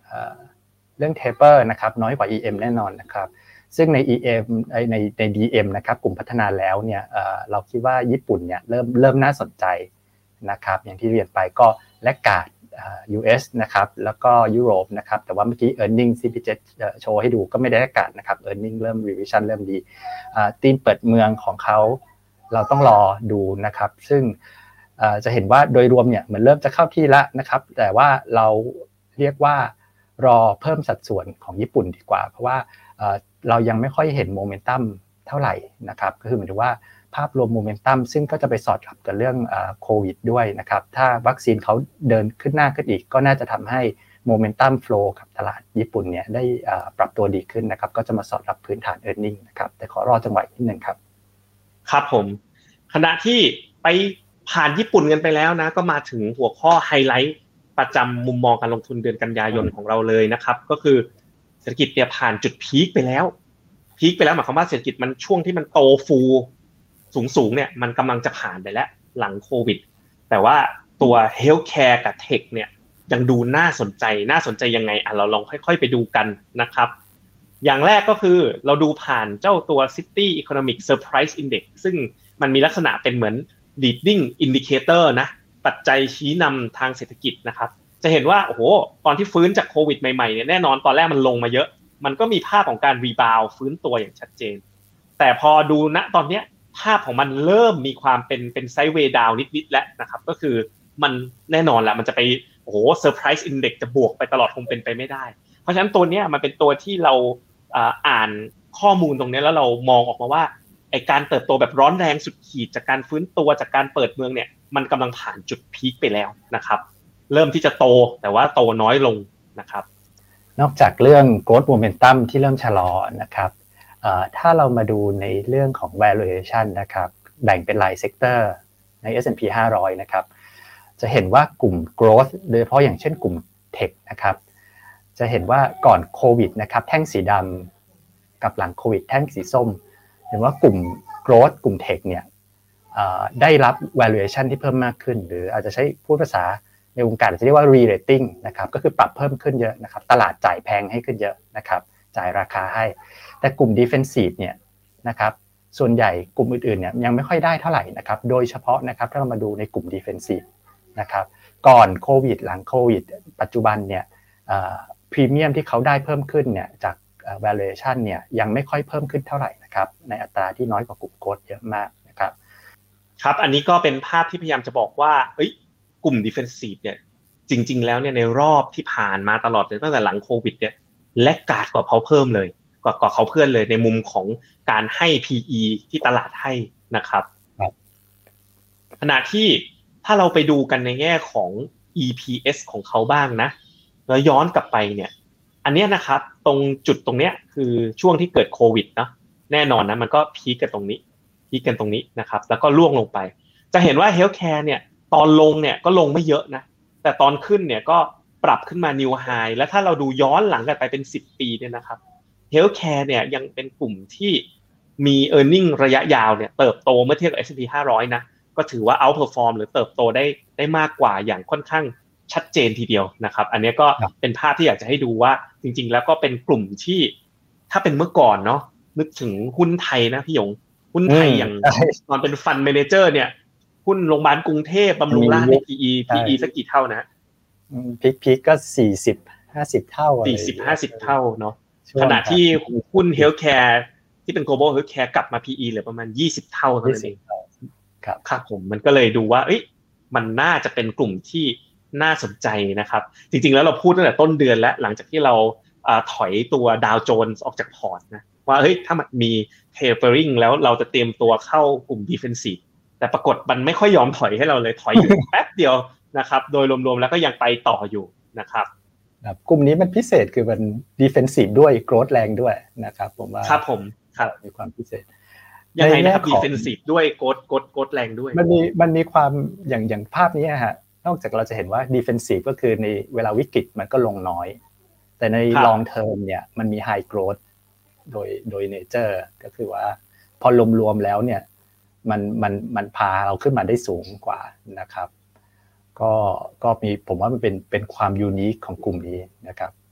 เรื่อง taper นะครับน้อยกว่า อี เอ็ม แน่นอนนะครับซึ่งใน อี เอ็ม ในใน ดี เอ็ม นะครับกลุ่มพัฒนาแล้วเนี่ยเราคิดว่าญี่ปุ่นเนี่ยเริ่มเริ่มน่าสนใจนะครับอย่างที่เรียนไปก็แลกขาด ยู เอส นะครับแล้วก็ยุโรปนะครับแต่ว่าเมื่อกี้ earning ที่พี่เจษโชว์ให้ดูก็ไม่ได้แลกขาดนะครับ earning เริ่ม revision เริ่มดีธีมเปิดเมืองของเขาเราต้องรอดูนะครับซึ่งจะเห็นว่าโดยรวมเนี่ยเหมือนเริ่มจะเข้าที่แล้วนะครับแต่ว่าเราเรียกว่ารอเพิ่มสัดส่วนของญี่ปุ่นดีกว่าเพราะว่าเรายังไม่ค่อยเห็นโมเมนตัมเท่าไหร่นะครับก็คือหมายถึงว่าภาพรวมโมเมนตัมซึ่งก็จะไปสอดรับกับเรื่องโควิดด้วยนะครับถ้าวัคซีนเขาเดินขึ้นหน้าขึ้นอีกก็น่าจะทำให้โมเมนตัมโฟลว์กับตลาดญี่ปุ่นเนี่ยได้ปรับตัวดีขึ้นนะครับก็จะมาสอดรับพื้นฐาน earning นะครับแต่ขอรอจังหวะนิดนึงครับครับผมขณะที่ไปผ่านญี่ปุ่นกันไปแล้วนะก็มาถึงหัวข้อไฮไลท์ประจำมุมมองการลงทุนเดือนกันยายนของเราเลยนะครับก็คือเศรษฐกิจเนี่ยผ่านจุดพีคไปแล้วพีคไปแล้วหมายความว่าเศรษฐกิจมันช่วงที่มันโตฟูสูงๆเนี่ยมันกำลังจะผ่านไปแล้วหลังโควิดแต่ว่าตัวเฮลท์แคร์กับเทคเนี่ยยังดูน่าสนใจน่าสนใจยังไงอ่ะเราลองค่อยๆไปดูกันนะครับอย่างแรกก็คือเราดูผ่านเจ้าตัว City Economic Surprise Index ซึ่งมันมีลักษณะเป็นเหมือน leading indicator นะปัจจัยชี้นำทางเศรษฐกิจนะครับจะเห็นว่าโอ้โหตอนที่ฟื้นจากโควิดใหม่ๆเนี่ยแน่นอนตอนแรกมันลงมาเยอะมันก็มีภาพของการรีบาวด์ฟื้นตัวอย่างชัดเจนแต่พอดูณตอนนี้ภาพของมันเริ่มมีความเป็นเป็นไซด์เวย์ดาวน์นิดๆแล้วนะครับก็คือมันแน่นอนแหละมันจะไปโอ้โหเซอร์ไพรส์อินเด็กซ์จะบวกไปตลอดคงเป็นไปไม่ได้เพราะฉะนั้นตัวนี้มันเป็นตัวที่เราอ่านข้อมูลตรงนี้แล้วเรามองออกมาว่าไอ้การเติบโตแบบร้อนแรงสุดขีดจากการฟื้นตัวจากการเปิดเมืองเนี่ยมันกำลังผ่านจุดพีคไปแล้วนะครับเริ่มที่จะโตแต่ว่าโตน้อยลงนะครับนอกจากเรื่อง growth momentum ที่เริ่มชะลอนะครับถ้าเรามาดูในเรื่องของ valuation นะครับแบ่งเป็นราย sector ใน เอส แอนด์ พี ห้าร้อยนะครับจะเห็นว่ากลุ่ม growth โดยเฉพาะอย่างเช่นกลุ่ม tech นะครับจะเห็นว่าก่อนโควิดนะครับแท่งสีดำกับหลังโควิดแท่งสีส้มเห็นว่ากลุ่ม growth กลุ่ม tech เนี่ยได้รับ valuation ที่เพิ่มมากขึ้นหรืออาจจะใช้พูดภาษาในวงการจะเรียกว่า re-rating นะครับก็คือปรับเพิ่มขึ้นเยอะนะครับตลาดจ่ายแพงให้ขึ้นเยอะนะครับจ่ายราคาให้แต่กลุ่ม defensive เนี่ยนะครับส่วนใหญ่กลุ่มอื่นๆเนี่ยยังไม่ค่อยได้เท่าไหร่นะครับโดยเฉพาะนะครับถ้าเรามาดูในกลุ่ม defensive นะครับก่อนโควิดหลังโควิดปัจจุบันเนี่ยพรีเมียมที่เขาได้เพิ่มขึ้นเนี่ยจาก valuation เนี่ยยังไม่ค่อยเพิ่มขึ้นเท่าไหร่นะครับในอัตราที่น้อยกว่ากลุ่ม growth เยอะมากนะครับครับอันนี้ก็เป็นภาพที่พยายามจะบอกว่าเอ้ยกลุ่ม defensive เนี่ยจริงๆแล้วเนี่ยในรอบที่ผ่านมาตลอดเลยตั้งแต่หลังโควิดเนี่ยแลกขาดกว่าเขาเพิ่มเลยกว่ากว่าเขาเพื่อนเลยในมุมของการให้ พี อี ที่ตลาดให้นะครับขณะที่ถ้าเราไปดูกันในแง่ของ อี พี เอส ของเขาบ้างนะแล้วย้อนกลับไปเนี่ยอันนี้นะครับตรงจุดตรงเนี้ยคือช่วงที่เกิดโควิดเนาะแน่นอนนะมันก็พีคกันตรงนี้พีคกันตรงนี้นะครับแล้วก็ล่วงลงไปจะเห็นว่า healthcare เนี่ยตอนลงเนี่ยก็ลงไม่เยอะนะแต่ตอนขึ้นเนี่ยก็ปรับขึ้นมา new high แล้วถ้าเราดูย้อนหลังกันไปเป็นสิบปีเนี่ยนะครับ healthcare เนี่ยยังเป็นกลุ่มที่มี earning ระยะยาวเนี่ยเติบโตเมื่อเทียบกับ เอส แอนด์ พี ห้าร้อยนะก็ถือว่า outperform หรือเติบโตได้ได้มากกว่าอย่างค่อนข้างชัดเจนทีเดียวนะครับอันนี้ก็เป็นภาพที่อยากจะให้ดูว่าจริงๆแล้วก็เป็นกลุ่มที่ถ้าเป็นเมื่อก่อนเนาะนึกถึงหุ้นไทยนะพี่หยงหุ้นไทยอย่างตอนเป็นฟันเมเนเจอร์เนี่ยหุ้นโรงพยาบาลกรุงเทพบำรุงราษฎร์ใน พี อี พี อี สักกี่เท่านะพีคพีคก็สี่สิบ ห้าสิบเท่าสี่สิบ ห้าสิบเท่าเนาะขณะที่หุ้น healthcare ที่เป็น global healthcare กลับมา พี อี เหลือประมาณยี่สิบเท่าเท่านั้นเองครับครับผมมันก็เลยดูว่าเอ้ยมันน่าจะเป็นกลุ่มที่น่าสนใจนะครับจริงๆแล้วเราพูดตั้งแต่ต้นเดือนแล้วหลังจากที่เราอ่าถอยตัวดาวโจนส์ออกจากพอร์ตนะว่าเฮ้ยถ้ามันมี tapering แล้วเราจะเตรียมตัวเข้ากลุ่ม defensive แต่ปรากฏมันไม่ค่อยยอมถอยให้เราเลยถอยอยู่แป๊บเดียวนะครับโดยรวมๆแล้วก็ยังไปต่ออยู่นะครับกลุ่มนี้มันพิเศษคือมัน defensive ด้วย growth แรงด้วยนะครับผมว่าครับผมครับมีความพิเศษยังไงนะครับ defensive ด้วย growth growth growth แรงด้วยมันมีมันมีความอย่างอย่างภาพนี้ฮะนอกจากเราจะเห็นว่า defensive ก็คือในเวลาวิกฤตมันก็ลงน้อยแต่ใน long term เนี่ยมันมี high growth โดยโดย nature ก็คือว่าพอรวมๆแล้วเนี่ยมันมันมันพาเราขึ้นมาได้สูงกว่านะครับก็ก็มีผมว่ามันเป็นเป็นความยูนิคของกลุ่มนี้นะครับ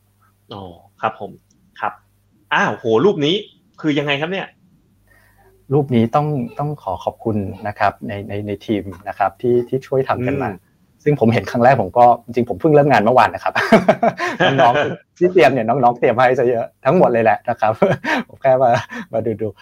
อ๋อครับผมครับอ้าวโหรูปนี้คือยังไงครับเนี่ยรูปนี้ต้องต้องขอขอบคุณนะครับในในในทีมนะครับที่ที่ช่วยทำกันมาซึ่งผมเห็นครั้งแรกผมก็จริงผมเพิ่งเริ่มงานเมื่อวานนะครับ น้องๆที่เตรียมเนี่ยน้องๆเตรียมให้ซะเยอะทั้งหมดเลยแหละนะครับ ผมแค่มามาดูดู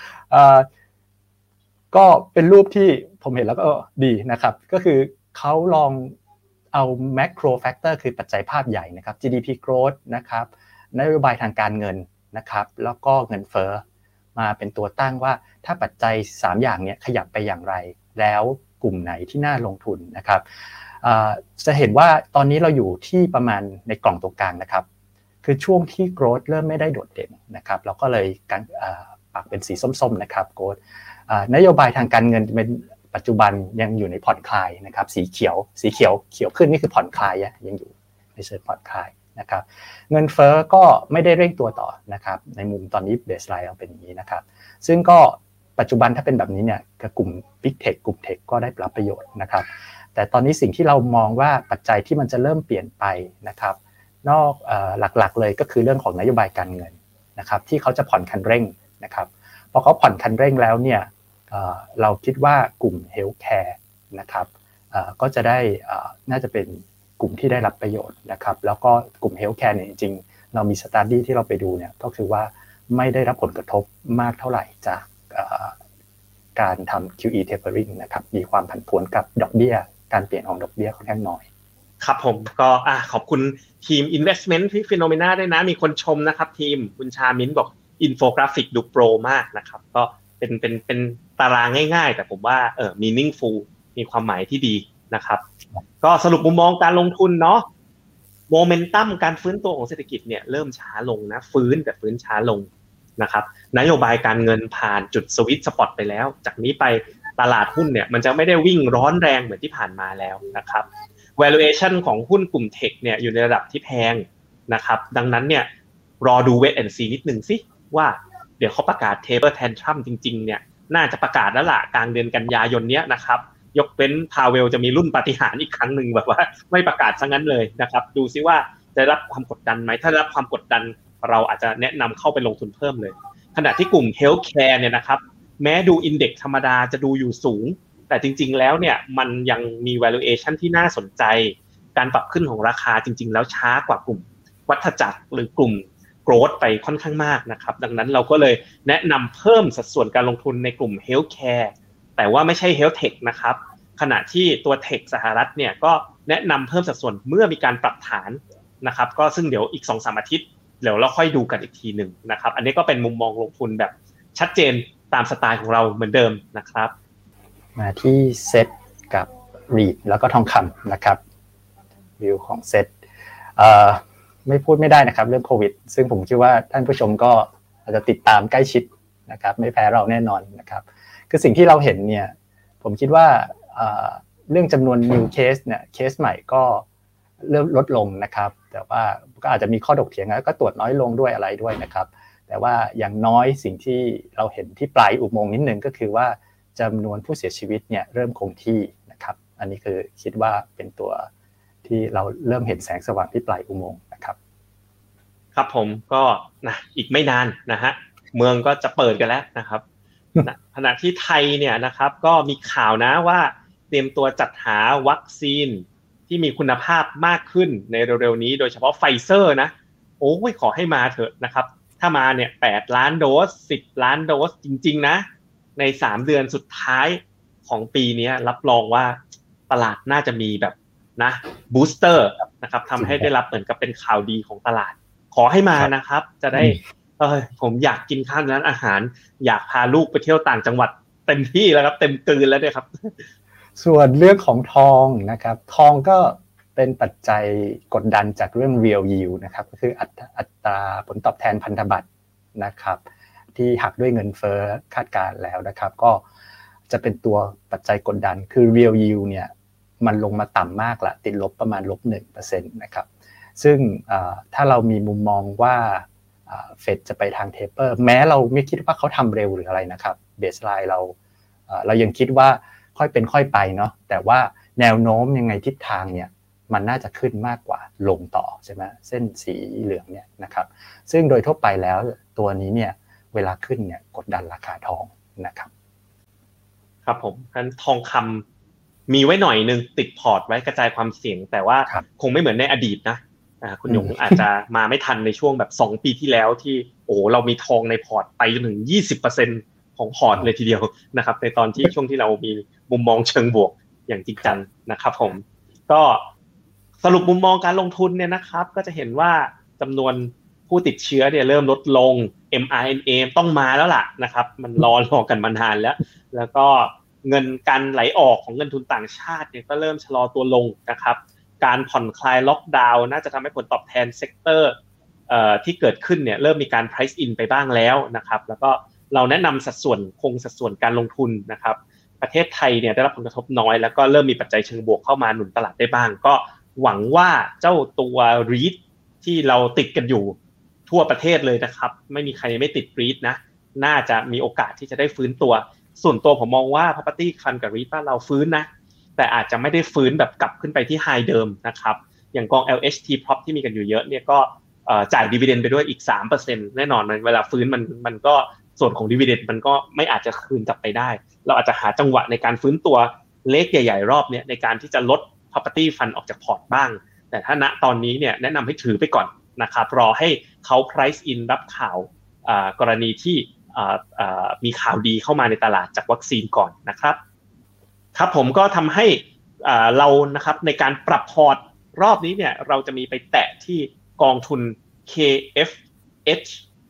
ก็เป็นรูปที่ผมเห็นแล้วก็ดีนะครับก็คือเขาลองเอา macro factor คือปัจจัยภาพใหญ่นะครับ จี ดี พี growth นะครับนโยบายทางการเงินนะครับแล้วก็เงินเฟ้อมาเป็นตัวตั้งว่าถ้าปัจจัยสามอย่างนี้ขยับไปอย่างไรแล้วกลุ่มไหนที่น่าลงทุนนะครับจะเห็นว่าตอนนี้เราอยู่ที่ประมาณในกล่องตรงกลางนะครับคือช่วงที่ growth เริ่มไม่ได้โดดเด่นนะครับเราก็เลยการปักเป็นสีส้มๆนะครับ growth นโยบายทางการเงินเป็นปัจจุบันยังอยู่ในผ่อนคลายนะครับสีเขียวสีเขียวเขียวขึ้นนี่คือผ่อนคลายยังอยู่ในเชิงผ่อนคลายนะครับเงินเฟ้อก็ไม่ได้เร่งตัวต่อนะครับในมุมตอนนี้เบสไลน์เราเป็นอย่างนี้นะครับซึ่งก็ปัจจุบันถ้าเป็นแบบนี้เนี่ยกลุ่ม Big Tech กลุ่ม Tech ก็ได้รับประโยชน์นะครับแต่ตอนนี้สิ่งที่เรามองว่าปัจจัยที่มันจะเริ่มเปลี่ยนไปนะครับนอกเอ่อหลักๆเลยก็คือเรื่องของนโยบายการเงินนะครับที่เขาจะผ่อนคันเร่งนะครับพอเขาผ่อนคันเร่งแล้วเนี่ยเอ่อเราคิดว่ากลุ่ม Healthcare นะครับเอ่อก็จะได้เอ่อน่าจะเป็นกลุ่มที่ได้รับประโยชน์นะครับแล้วก็กลุ่ม Healthcare เนี่ยจริงๆเรามี study ที่เราไปดูเนี่ยก็คือว่าไม่ได้รับผลกระทบมากเท่าไหร่จากการทำ คิว อี tapering นะครับมีความผันผวนกับดอกเบี้ยการเปลี่ยนของดอกเบี้ยค่อนข้างน้อยครับผมก็อ่ะขอบคุณทีม investment ที่ Phenomena ด้วยนะมีคนชมนะครับทีมคุณชามิ้นบอกอินโฟกราฟิกดูโปรมากนะครับก็เป็นเป็นเป็นตารางง่ายๆแต่ผมว่าเออ meaningful มีความหมายที่ดีนะครับก็สรุปมุมมองการลงทุนเนาะโมเมนตัมการฟื้นตัวของเศรษฐกิจเนี่ยเริ่มช้าลงนะฟื้นแต่ฟื้นช้าลงนะครับนโยบายการเงินผ่านจุดสวิตช์สปอตไปแล้วจากนี้ไปตลาดหุ้นเนี่ยมันจะไม่ได้วิ่งร้อนแรงเหมือนที่ผ่านมาแล้วนะครับ valuation ของหุ้นกลุ่มเทคเนี่ยอยู่ในระดับที่แพงนะครับดังนั้นเนี่ยรอดู wait and see นิดนึงสิว่าเดี๋ยวเขาประกาศ taper tantrum จริงๆเนี่ยน่าจะประกาศแล้วล่ะกลางเดือนกันยายนเนี้ยนะครับยกเว้นพาเวลจะมีรุ่นปาฏิหาริย์อีกครั้งนึงแบบว่าไม่ประกาศซะงั้นเลยนะครับดูซิว่าจะรับความกดดันไหมถ้ารับความกดดันเราอาจจะแนะนำเข้าไปลงทุนเพิ่มเลยขณะที่กลุ่ม healthcare เนี่ยนะครับแม้ดู index ธรรมดาจะดูอยู่สูงแต่จริงๆแล้วเนี่ยมันยังมี valuation ที่น่าสนใจการปรับขึ้นของราคาจริงๆแล้วช้ากว่ากลุ่มวัฏจักรหรือกลุ่ม growth ไปค่อนข้างมากนะครับดังนั้นเราก็เลยแนะนำเพิ่มสัดส่วนการลงทุนในกลุ่ม healthcare แต่ว่าไม่ใช่ health tech นะครับขณะที่ตัว tech สหรัฐเนี่ยก็แนะนำเพิ่มสัดส่วนเมื่อมีการปรับฐานนะครับก็ซึ่งเดี๋ยวอีก สองถึงสาม อาทิตย์เดี๋ยวเราค่อยดูกันอีกทีหนึ่งนะครับอันนี้ก็เป็นมุมมองลงทุนแบบชัดเจนตามสไตล์ของเราเหมือนเดิมนะครับมาที่เซตกับ รีท แล้วก็ทองคำนะครับวิวของเซตเอ่อไม่พูดไม่ได้นะครับเรื่องโควิดซึ่งผมคิดว่าท่านผู้ชมก็อาจจะติดตามใกล้ชิดนะครับไม่แพ้เราแน่นอนนะครับคือสิ่งที่เราเห็นเนี่ยผมคิดว่าเอ่อเรื่องจำนวน new case เนี่ยเคสใหม่ก็เริ่มลดลงนะครับแต่ว่าก็อาจจะมีข้อถกเถียงแล้วก็ตรวจน้อยลงด้วยอะไรด้วยนะครับแต่ว่าอย่างน้อยสิ่งที่เราเห็นที่ปลายอุโมงค์นิดนึงก็คือว่าจำนวนผู้เสียชีวิตเนี่ยเริ่มคงที่นะครับอันนี้คือคิดว่าเป็นตัวที่เราเริ่มเห็นแสงสว่างที่ปลายอุโมงค์นะครับครับผมก็นะอีกไม่นานนะฮะเมืองก็จะเปิดกันแล้วนะครับขณะที่ไทยเนี่ยนะครับก็มีข่าวนะว่าเตรียมตัวจัดหาวัคซีนที่มีคุณภาพมากขึ้นในเร็วๆนี้โดยเฉพาะไฟเซอร์นะโอ้ยขอให้มาเถอะนะครับถ้ามาเนี่ยแปดล้านโดสสิบล้านโดสจริงๆนะในสามเดือนสุดท้ายของปีนี้รับรองว่าตลาดน่าจะมีแบบนะบูสเตอร์นะครับทำให้ได้รับเหมือนกับเป็นข่าวดีของตลาดขอให้มานะครับจะได้เออผมอยากกินข้าวร้านอาหารอยากพาลูกไปเที่ยวต่างจังหวัดเต็มที่แล้วครับเต็มกลืนแล้วเนี่ยครับส่วนเรื่องของทองนะครับทองก็เป็นปัจจัยกดดันจากเรื่อง real yield นะครับก็คืออัตราผลตอบแทนพันธบัตรนะครับที่หักด้วยเงินเฟ้อคาดการณ์แล้วนะครับก็จะเป็นตัวปัจจัยกดดันคือ real yield เนี่ยมันลงมาต่ำมากละติดลบประมาณลบ หนึ่งเปอร์เซ็นต์ นะครับซึ่งถ้าเรามีมุมมองว่าเฟดจะไปทางเทปเปอร์แม้เราไม่คิดว่าเขาทำเร็วหรืออะไรนะครับเบสไลน์เราเรายังคิดว่าค่อยเป็นค่อยไปเนาะแต่ว่าแนวโน้มยังไงทิศทางเนี่ยมันน่าจะขึ้นมากกว่าลงต่อใช่ไหมเส้นสีเหลืองเนี่ยนะครับซึ่งโดยทั่วไปแล้วตัวนี้เนี่ยเวลาขึ้นเนี่ยกดดันราคาทองนะครับครับผมงั้นทองคำมีไว้หน่อยนึงติดพอร์ตไว้กระจายความเสี่ยงแต่ว่าคงไม่เหมือนในอดีตนะคุณหยงอาจจะมาไม่ทันในช่วงแบบสองปีที่แล้วที่โอ้เรามีทองในพอร์ตไปจนถึง ยี่สิบเปอร์เซ็นต์ ของพอร์ตเลยทีเดียวนะครับในตอนที่ช่วงที่เรามีมุมมองเชิงบวกอย่างจริงจังนะครับผมก็สรุปมุมมองการลงทุนเนี่ยนะครับก็จะเห็นว่าจำนวนผู้ติดเชื้อเนี่ยเริ่มลดลง เอ็ม อาร์ เอ็น เอ ต้องมาแล้วล่ะนะครับมันรอรอกันมานานแล้วแล้วก็เงินการไหลออกของเงินทุนต่างชาติเนี่ยก็เริ่มชะลอตัวลงนะครับการผ่อนคลายล็อกดาวน์น่าจะทำให้ผลตอบแทนเซกเตอร์เอ่อที่เกิดขึ้นเนี่ยเริ่มมีการ price in ไปบ้างแล้วนะครับแล้วก็เราแนะนำสัดส่วนคงสัดส่วนการลงทุนนะครับประเทศไทยเนี่ยได้รับผลกระทบน้อยแล้วก็เริ่มมีปัจจัยเชิงบวกเข้ามาหนุนตลาดได้บ้างก็หวังว่าเจ้าตัว รีท ที่เราติดกันอยู่ทั่วประเทศเลยนะครับไม่มีใครไม่ติด รีท นะน่าจะมีโอกาสที่จะได้ฟื้นตัวส่วนตัวผมมองว่า property fund กับ รีท บ้านเราฟื้นนะแต่อาจจะไม่ได้ฟื้นแบบกลับขึ้นไปที่ไฮเดิมนะครับอย่างกอง แอล เอช ที Prop ที่มีกันอยู่เยอะเนี่ยก็จ่าย dividend ไปด้วยอีก สามเปอร์เซ็นต์ แน่นอนมันเวลาฟื้นมันมันก็ส่วนของ dividend มันก็ไม่อาจจะคืนกลับไปได้เราอาจจะหาจังหวะในการฟื้นตัวเล็กใหญ่ๆรอบเนี่ยในการที่จะลด property fund ออกจากพอร์ตบ้างแต่ถ้าณตอนนี้เนี่ยแนะนำให้ถือไปก่อนนะครับรอให้เขา price in รับข่าวกรณีที่มีข่าวดีเข้ามาในตลาดจากวัคซีนก่อนนะครับครับผมก็ทำให้เรานะครับในการปรับพอร์ตรอบนี้เนี่ยเราจะมีไปแตะที่กองทุน เค เอฟ เอช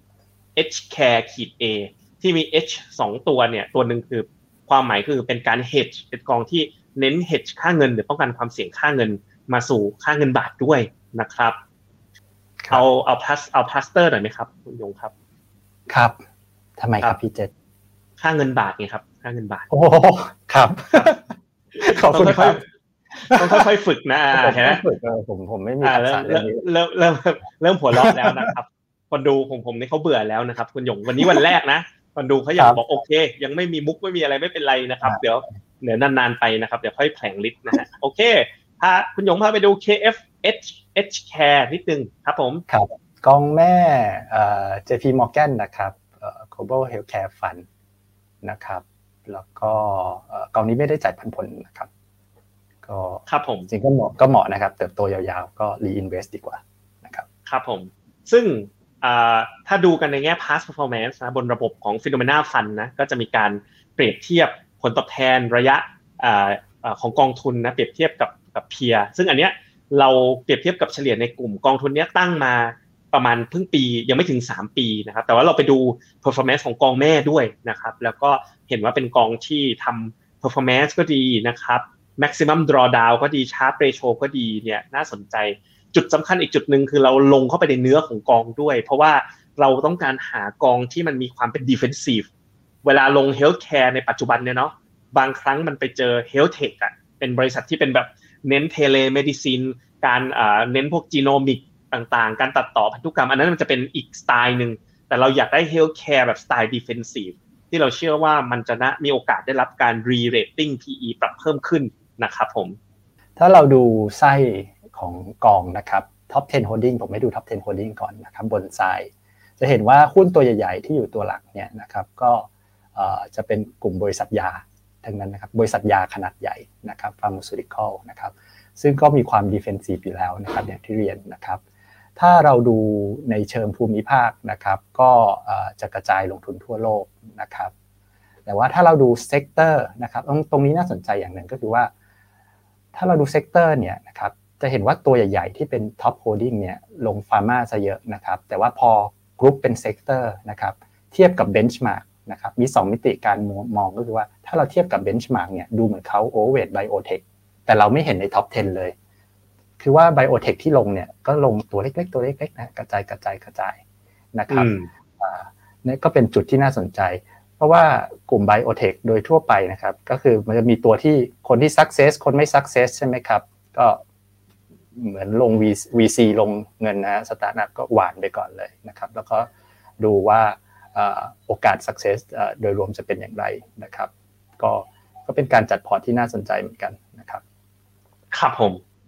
H Care-A ที่มี H สองตัวเนี่ยตัวหนึ่งคือความหมายคือเป็นการ hedge เป็นกองที่เน้น hedge ค่าเงินหรือป้องกันความเสี่ยงค่าเงินมาสู่ค่าเงินบาทด้วยนะครับเอาเอา plus เอา plaster หน่อยไหมครับคุณยงครับครับทำไมครับพี่เจษค่าเงินบาทไงครับค่าเงินบาทโอ้ครับขอบคุณครับต้องค่อยๆฝึกนะเห็นไหมฝึกผมผมไม่มีทักษะเรื่องนี้เริ่มเริ่มเริ่มหัวเราะแล้วนะครับคนดูของผมนี่เขาเบื่อแล้วนะครับคุณหยงวันนี้วันแรกนะคนดูเขาอยากบอกโอเคยังไม่มีมุกไม่มีอะไรไม่เป็นไรนะครับเดี๋ยวเดี๋ยวนานๆไปนะครับเดี๋ยวค่อยแผลงฤทธิ์นะฮะโอเคถ้าคุณหยงพาไปดู เค เอฟ เอช H Care นิดนึงครับผมครับกองแม่เอ่อ เจ พี Morgan นะครับเอ่อ Global Healthcare Fund นะครับแล้วก็เอ่อกองนี้ไม่ได้จ่ายปันผลนะครับก็ครับผมจริงก็เหมาะก็เหมาะนะครับเติบโตยาวๆก็ reinvest ดีกว่านะครับครับผมซึ่งถ้าดูกันในแง่ past performance นะบนระบบของ Phenomena Fund นะก็จะมีการเปรียบเทียบผลตอบแทนระยะของกองทุนนะเปรียบเทียบกับกับ peer ซึ่งอันเนี้ยเราเปรียบเทียบกับเฉลี่ยในกลุ่มกองทุนเนี้ยตั้งมาประมาณเพิ่งปียังไม่ถึงสามปีนะครับแต่ว่าเราไปดู performance ของกองแม่ด้วยนะครับแล้วก็เห็นว่าเป็นกองที่ทำ performance ก็ดีนะครับ maximum drawdown ก็ดี sharp ratio ก็ดีเนี่ยน่าสนใจจุดสำคัญอีกจุดนึงคือเราลงเข้าไปในเนื้อของกองด้วยเพราะว่าเราต้องการหากองที่มันมีความเป็น defensive เวลาลง healthcare ในปัจจุบันเนี่ยเนาะบางครั้งมันไปเจอ health tech อ่ะเป็นบริษัทที่เป็นแบบเน้น telemedicine การอ่าเน้นพวก genomic ต่างๆการตัดต่อพันธุกรรมอันนั้นมันจะเป็นอีกสไตล์นึงแต่เราอยากได้ healthcare แบบสไตล์ defensive ที่เราเชื่อว่ามันจะนะมีโอกาสได้รับการ re-rating พี อี ปรับเพิ่มขึ้นนะครับผมถ้าเราดูไส้ของกองนะครับ Top สิบ Holding ผมให้ดู Top สิบ Holding ก่อนนะครับบนซ้ายจะเห็นว่าหุ้นตัวใหญ่ๆที่อยู่ตัวหลักเนี่ยนะครับก็จะเป็นกลุ่มบริษัทยาทั้งนั้นนะครับบริษัทยาขนาดใหญ่นะครับ Pharmaceutical นะครับซึ่งก็มีความ defensive อยู่แล้วนะครับอย่างที่เรียนนะครับถ้าเราดูในเชิงภูมิภาคนะครับก็จะกระจายลงทุนทั่วโลกนะครับแต่ว่าถ้าเราดูเซกเตอร์นะครับตรงนี้น่าสนใจอย่างหนึ่งก็คือว่าถ้าเราดูเซกเตอร์เนี่ยนะครับจะเห็นว่าตัวใหญ่ๆที่เป็น Top Holding เนี่ยลงฟาร์มาซะเยอะนะครับแต่ว่าพอกรุ๊ปเป็นเซกเตอร์นะครับเทียบกับเบนช์มาร์กนะครับมีสองมิติการมองก็คือว่าถ้าเราเทียบกับเบนช์มาร์กเนี่ยดูเหมือนเขา overweight biotech แต่เราไม่เห็นใน Top สิบ เลยคือว่า biotech ที่ลงเนี่ยก็ลงตัวเล็กๆตัวเล็กๆนะกระจายกระจายกระจายนะครับอ่านี่ก็เป็นจุดที่น่าสนใจเพราะว่ากลุ่ม biotech โดยทั่วไปนะครับก็คือมันจะมีตัวที่คนที่ success คนไม่ success ใช่ไหมครับก็เหมือนลง วี ซี ลงเงินนะสตาร์ทอัพก็หวานไปก่อนเลยนะครับแล้วก็ดูว่าโอกาส success โดยรวมจะเป็นอย่างไรนะครับก็ก็เป็นการจัดพอร์ตที่น่าสนใจเหมือนกันนะครับครับผม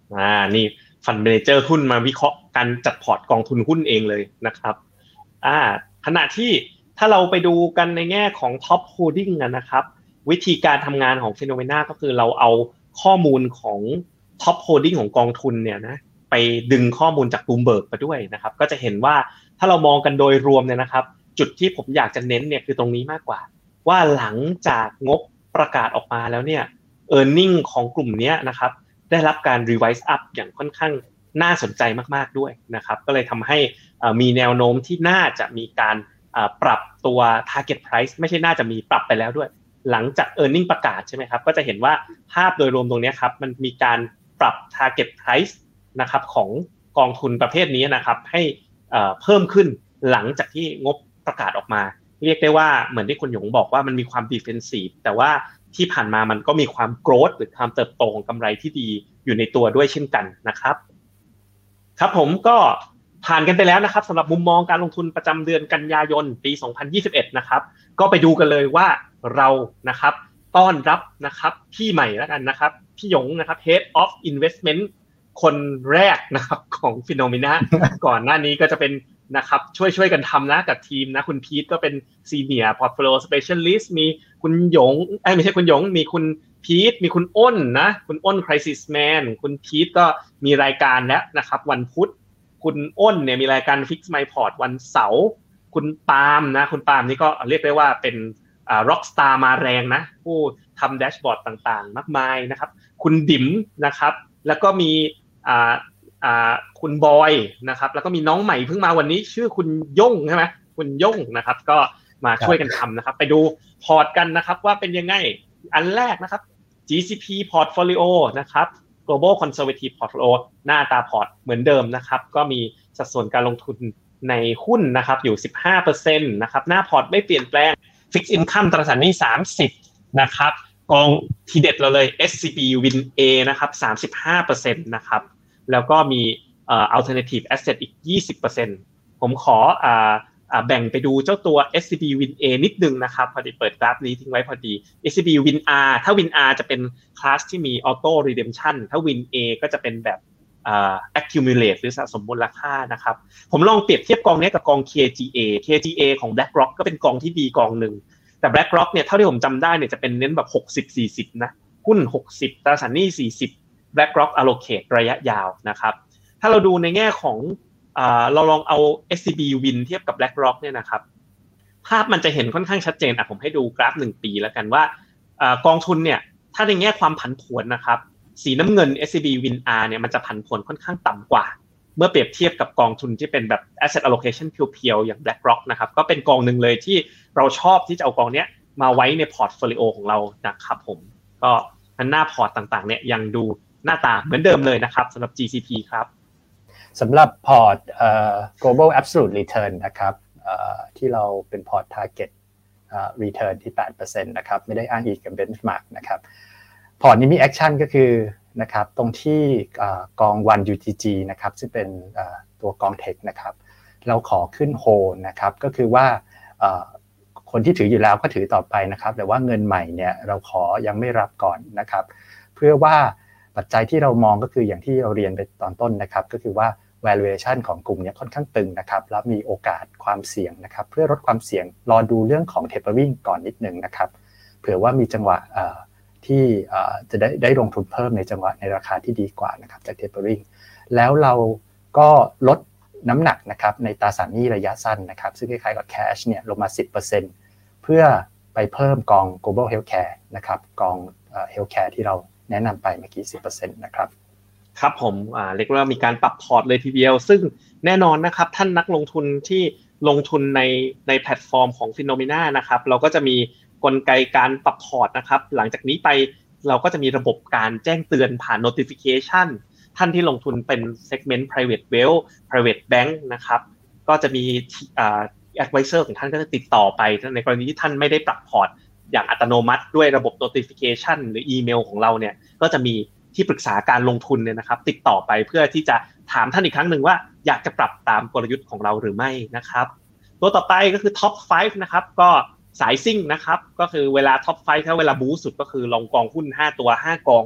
อ่านี่ฟันเมเนเจอร์หุ้นมาวิเคราะห์การจัดพอร์ตกองทุนหุ้นเองเลยนะครับอ่าขณะที่ถ้าเราไปดูกันในแง่ของ Top Holding นะครับวิธีการทำงานของ Phenomena ก็คือเราเอาข้อมูลของ Top Holding ของกองทุนเนี่ยนะไปดึงข้อมูลจาก Bloomberg มาด้วยนะครับก็จะเห็นว่าถ้าเรามองกันโดยรวมเนี่ยนะครับจุดที่ผมอยากจะเน้นเนี่ยคือตรงนี้มากกว่าว่าหลังจากงบประกาศออกมาแล้วเนี่ย earning ของกลุ่มนี้นะครับได้รับการ revise up อย่างค่อนข้างน่าสนใจมากๆด้วยนะครับก็เลยทำให้มีแนวโน้มที่น่าจะมีการปรับตัว target price ไม่ใช่น่าจะมีปรับไปแล้วด้วยหลังจาก earning ประกาศใช่ไหมครับก็จะเห็นว่าภาพโดยรวมตรงนี้ครับมันมีการปรับ target price นะครับของกองทุนประเภทนี้นะครับให้เพิ่มขึ้นหลังจากที่งบประกาศออกมาเรียกได้ว่าเหมือนที่คุณหยงบอกว่ามันมีความ defensive แต่ว่าที่ผ่านมามันก็มีความ growth หรือความเติบโตของกำไรที่ดีอยู่ในตัวด้วยเช่นกันนะครับครับผมก็ผ่านกันไปแล้วนะครับสำหรับมุมมองการลงทุนประจำเดือนกันยายนปีสองพันยี่สิบเอ็ดนะครับก็ไปดูกันเลยว่าเรานะครับต้อนรับนะครับพี่ใหม่แล้วกันนะครับพี่หยงนะครับ Head of Investment คนแรกนะครับของ Phenomena ก่อนหน้านี้ก็จะเป็นนะครับช่วยช่วยกันทำนะกับทีมนะคุณพีทก็เป็น Senior Portfolio Specialist มีคุณหยงเอ้ยไม่ใช่คุณหยงมีคุณพีทมีคุณอ้นนะคุณอ้น Crisis Man คุณพีทก็มีรายการแล้วนะครับวันพุธคุณอ้นเนี่ยมีรายการ Fix My Port วันเสาร์คุณปาล์มนะคุณปาล์มนี่ก็เรียกได้ว่าเป็นอ่า rock star มาแรงนะผู้ทำแดชบอร์ดต่างๆมากมายนะครับคุณดิ๋มนะครับแล้วก็มีอ่าอ่าคุณบอยนะครับแล้วก็มีน้องใหม่เพิ่งมาวันนี้ชื่อคุณย่งใช่ไหมคุณย่งนะครับก็มาช่วยกันทำนะครับไปดูพอร์ตกันนะครับว่าเป็นยังไงอันแรกนะครับ จี ซี พี Portfolio นะครับ Global Conservative Portfolio หน้าตาพอร์ตเหมือนเดิมนะครับก็มีสัดส่วนการลงทุนในหุ้นนะครับอยู่ สิบห้าเปอร์เซ็นต์ นะครับหน้าพอร์ตไม่เปลี่ยนแปลง Fixed Income ตราสารหนี้สามสิบนะครับกองทีเด็ดเราเลย เอส ซี บี วิน เอ นะครับ สามสิบห้าเปอร์เซ็นต์ นะครับแล้วก็มีเอ่อ Alternative Asset อีก ยี่สิบเปอร์เซ็นต์ ผมขออ่าอ่าแบ่งไปดูเจ้าตัว เอส ซี บี Win A นิดนึงนะครับพอดีเปิดกราฟนี้ทิ้งไว้พอดี เอส ซี บี Win R ถ้า Win R จะเป็นคลาสที่มี Auto Redemption ถ้า Win A ก็จะเป็นแบบอ่า accumulate หรือสะสมมูลค่านะครับผมลองเปรียบเทียบกองนี้กับกอง เค จี เอ เค จี เอ ของ BlackRock ก็เป็นกองที่ดีกองนึงแต่ BlackRock เนี่ยเท่าที่ผมจำได้เนี่ยจะเป็นเน้นแบบ หกสิบ สี่สิบ นะหุ้นหกสิบตราสารหนี้สี่สิบ BlackRock allocate ระยะยาวนะครับถ้าเราดูในแง่ของอ่าเราลองเอา เอส ซี บี Win เทียบกับ BlackRock เนี่ยนะครับภาพมันจะเห็นค่อนข้างชัดเจนอ่ะผมให้ดูกราฟหนึ่งปีแล้วกันว่าอ่ากองทุนเนี่ยถ้าในแง่ความผันผวนนะครับสีน้ำเงิน เอส ซี บี Win R เนี่ยมันจะผันผวนค่อนข้างต่ำกว่าเมื่อเปรียบเทียบกับกองทุนที่เป็นแบบ asset allocation เพียวๆอย่าง BlackRock นะครับก็เป็นกองนึงเลยที่เราชอบที่จะเอากองเนี้ยมาไว้ในพอร์ตโฟลิโอของเรานะครับผมก็หน้าพอร์ตต่างๆเนี่ยยังดูหน้าตาเหมือนเดิมเลยนะครับสำหรับ จี ซี พี ครับสำหรับพอร์ตเอ่อ global absolute return นะครับเอ่อที่เราเป็นพอร์ต target เอ่อ return ที่ แปดเปอร์เซ็นต์ นะครับไม่ได้อ้างอิงกับ benchmark นะครับพอร์ตนี้มี action ก็คือนะครับตรงที่เอ่อกอง วัน ยู ที จี นะครับซึ่งเป็นเอ่อตัวกองเทคนะครับเราขอขึ้น hold นะครับก็คือว่าเอ่อคนที่ถืออยู่แล้วก็ถือต่อไปนะครับแต่ว่าเงินใหม่เนี่ยเราขอยังไม่รับก่อนนะครับเพื่อว่าปัจจัยที่เรามองก็คืออย่างที่เราเรียนไปตอนต้นนะครับก็คือว่า valuation ของกลุ่มนี้ค่อนข้างตึงนะครับแล้วมีโอกาสความเสี่ยงนะครับเพื่อลดความเสี่ยงรอดูเรื่องของ tapering ก่อนนิดนึงนะครับเผื่อว่ามีจังหวะที่จะได้ได้ลงทุนเพิ่มในจังหวะในราคาที่ดีกว่านะครับจาก tapering แล้วเราก็ลดน้ำหนักนะครับในตราสารหนี้ระยะสั้นนะครับซึ่งคล้ายๆกับ cash เนี่ยลงมา สิบเปอร์เซ็นต์ เพื่อไปเพิ่มกอง global healthcare นะครับกอง healthcare ที่เราแนะนำไปเมื่อกี้ สิบเปอร์เซ็นต์ นะครับครับผมอ่าเรียกว่ามีการปรับพอร์ตเลยทีเดียวซึ่งแน่นอนนะครับท่านนักลงทุนที่ลงทุนในในแพลตฟอร์มของ Phenomena นะครับเราก็จะมีกลไกการปรับพอร์ตนะครับหลังจากนี้ไปเราก็จะมีระบบการแจ้งเตือนผ่าน notification ท่านที่ลงทุนเป็น segment private wealth private bank นะครับก็จะมีอ่า advisor ของท่านก็จะติดต่อไปในกรณีที่ท่านไม่ได้ปรับพอร์ตอย่างอัตโนมัติด้วยระบบ notification หรืออีเมลของเราเนี่ยก็จะมีที่ปรึกษาการลงทุนเนี่ยนะครับติดต่อไปเพื่อที่จะถามท่านอีกครั้งหนึ่งว่าอยากจะปรับตามกลยุทธ์ของเราหรือไม่นะครับตัวต่อไปก็คือ Top ไฟว์ นะครับก็สายซิ่งนะครับก็คือเวลา Top ไฟว์ ถ้าเวลาบู๊สุดก็คือลองกองหุ้นห้าตัวห้ากอง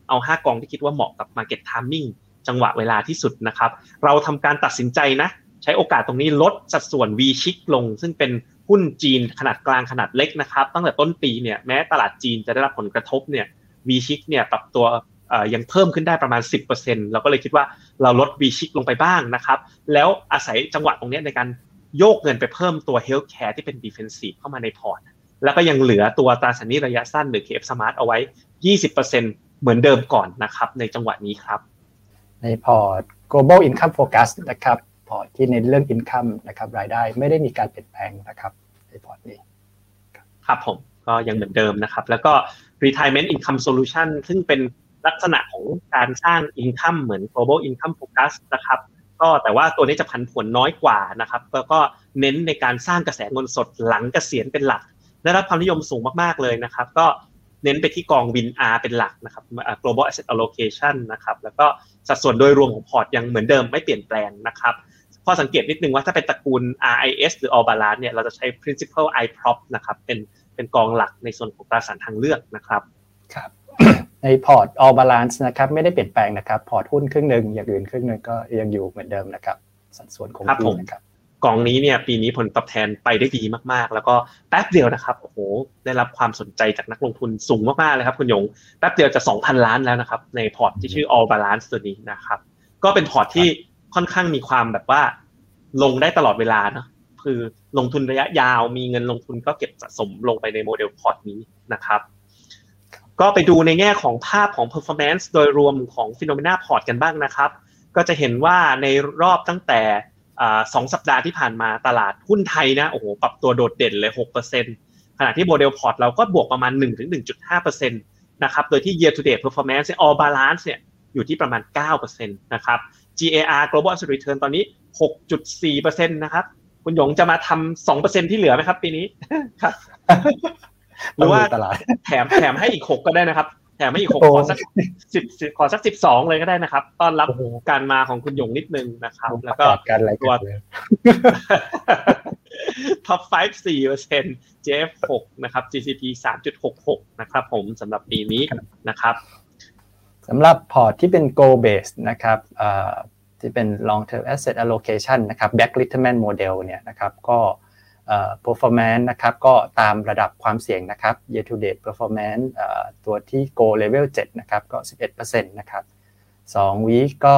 เอาห้ากองที่คิดว่าเหมาะกับ market timing จังหวะเวลาที่สุดนะครับเราทำการตัดสินใจนะใช้โอกาสตรงนี้ลดสัดส่วน V ชิกลงซึ่งเป็นหุ้นจีนขนาดกลางขนาดเล็กนะครับตั้งแต่ต้นปีเนี่ยแม้ตลาดจีนจะได้รับผลกระทบเนี่ย V ชิกเนี่ยปรับตัวเอ่อยังเพิ่มขึ้นได้ประมาณ สิบเปอร์เซ็นต์ เราก็เลยคิดว่าเราลด V ชิกลงไปบ้างนะครับแล้วอาศัยจังหวะตรงนี้ในการโยกเงินไปเพิ่มตัว healthcare ที่เป็น defensive เข้ามาในพอร์ตแล้วก็ยังเหลือตัวตราสารหนี้ระยะสั้นหรือ เค เอฟ Smart เอาไว้ ยี่สิบเปอร์เซ็นต์ เหมือนเดิมก่อนนะครับในจังหวะนี้ครับในพอร์ต global income focus นะครับพอร์ตที่ในเรื่อง income นะครับรายได้ไม่ได้มีการเปลี่ยนแปลงนะครับในพอร์ตนี้ครับผมก็ยังเหมือนเดิมนะครับแล้วก็ retirement income solution ซึ่งเป็นลักษณะของการสร้าง income เหมือน global income focus นะครับก็แต่ว่าตัวนี้จะผันผวนน้อยกว่านะครับแล้วก็เน้นในการสร้างกระแสเงินสดหลังเกษียณเป็นหลักได้รับความนิยมสูงมากๆเลยนะครับก็เน้นไปที่กอง วิน อาร์ เป็นหลักนะครับ global asset allocation นะครับแล้วก็สัดส่วนโดยรวมของพอร์ตยังเหมือนเดิมไม่เปลี่ยนแปลงนะครับข้อสังเกตนิดนึงว่าถ้าเป็นตระกูล อาร์ ไอ เอส หรือ All Balance เนี่ยเราจะใช้ principal I พี โอ พี นะครับเป็นเป็นกองหลักในส่วนของตราสารทางเลือกนะครับครับในพอร์ต All Balance นะครับไม่ได้เปลี่ยนแปลงนะครับพอร์ตหุ้นครึ่งนึงอย่างอื่นครึ่งนึงก็ยังอยู่เหมือนเดิมนะครับสัดส่วนคงที่นะครับกองนี้เนี่ยปีนี้ผลตอบแทนไปได้ดีมากๆแล้วก็แป๊บเดียวนะครับโอ้โหได้รับความสนใจจากนักลงทุนสูงมากๆเลยครับคุณหยงแป๊บเดียวจะ สองพัน ล้านแล้วนะครับในพอร์ตที่ชื่อ All Balance ตัวนี้นะครับก็เป็นพอร์ตที่ค่อนข้างมีความแบบว่าลงได้ตลอดเวลาเนาะคือลงทุนระยะยาวมีเงินลงทุนก็เก็บสะสมลงไปในโมเดลพอร์ตนี้นะครับก็ไปดูในแง่ของภาพของ performance โดยรวมของ Phenomena Port กันบ้างนะครับก็จะเห็นว่าในรอบตั้งแต่อ่าสองสัปดาห์ที่ผ่านมาตลาดหุ้นไทยนะโอ้โหปรับตัวโดดเด่นเลย หกเปอร์เซ็นต์ ขณะที่โมเดลพอร์ตเราก็บวกประมาณ หนึ่งถึงหนึ่งจุดห้าเปอร์เซ็นต์ นะครับโดยที่ year to date performance all balance เนี่ยอยู่ที่ประมาณ เก้าเปอร์เซ็นต์ นะครับ จี เอ อาร์ global asset return ตอนนี้ หกจุดสี่เปอร์เซ็นต์ นะครับคุณหยงจะมาทำ สองเปอร์เซ็นต์ ที่เหลือไหมครับปีนี้ครับหรือว่าแถมแถมให้อีกหกก็ได้นะครับแถมให้อีกหกขอสักสิบขอสักสิบสองเลยก็ได้นะครับต้อนรับการมาของคุณหยงนิดนึงนะครับแล้วก็ตัว Top ห้า สี่เปอร์เซ็นต์ เจ เอฟ หกนะครับ จี ซี พี สามจุดหกหก นะครับผมสำหรับปีนี้นะครับสำหรับพอร์ตที่เป็น goal based นะครับที่เป็น long term asset allocation นะครับ back retirement model เนี่ยนะครับก็performance นะครับก็ตามระดับความเสี่ยงนะครับ year to date performance ตัวที่ go level เจ็ดนะครับก็ สิบเอ็ดเปอร์เซ็นต์ นะครับสอง week ก็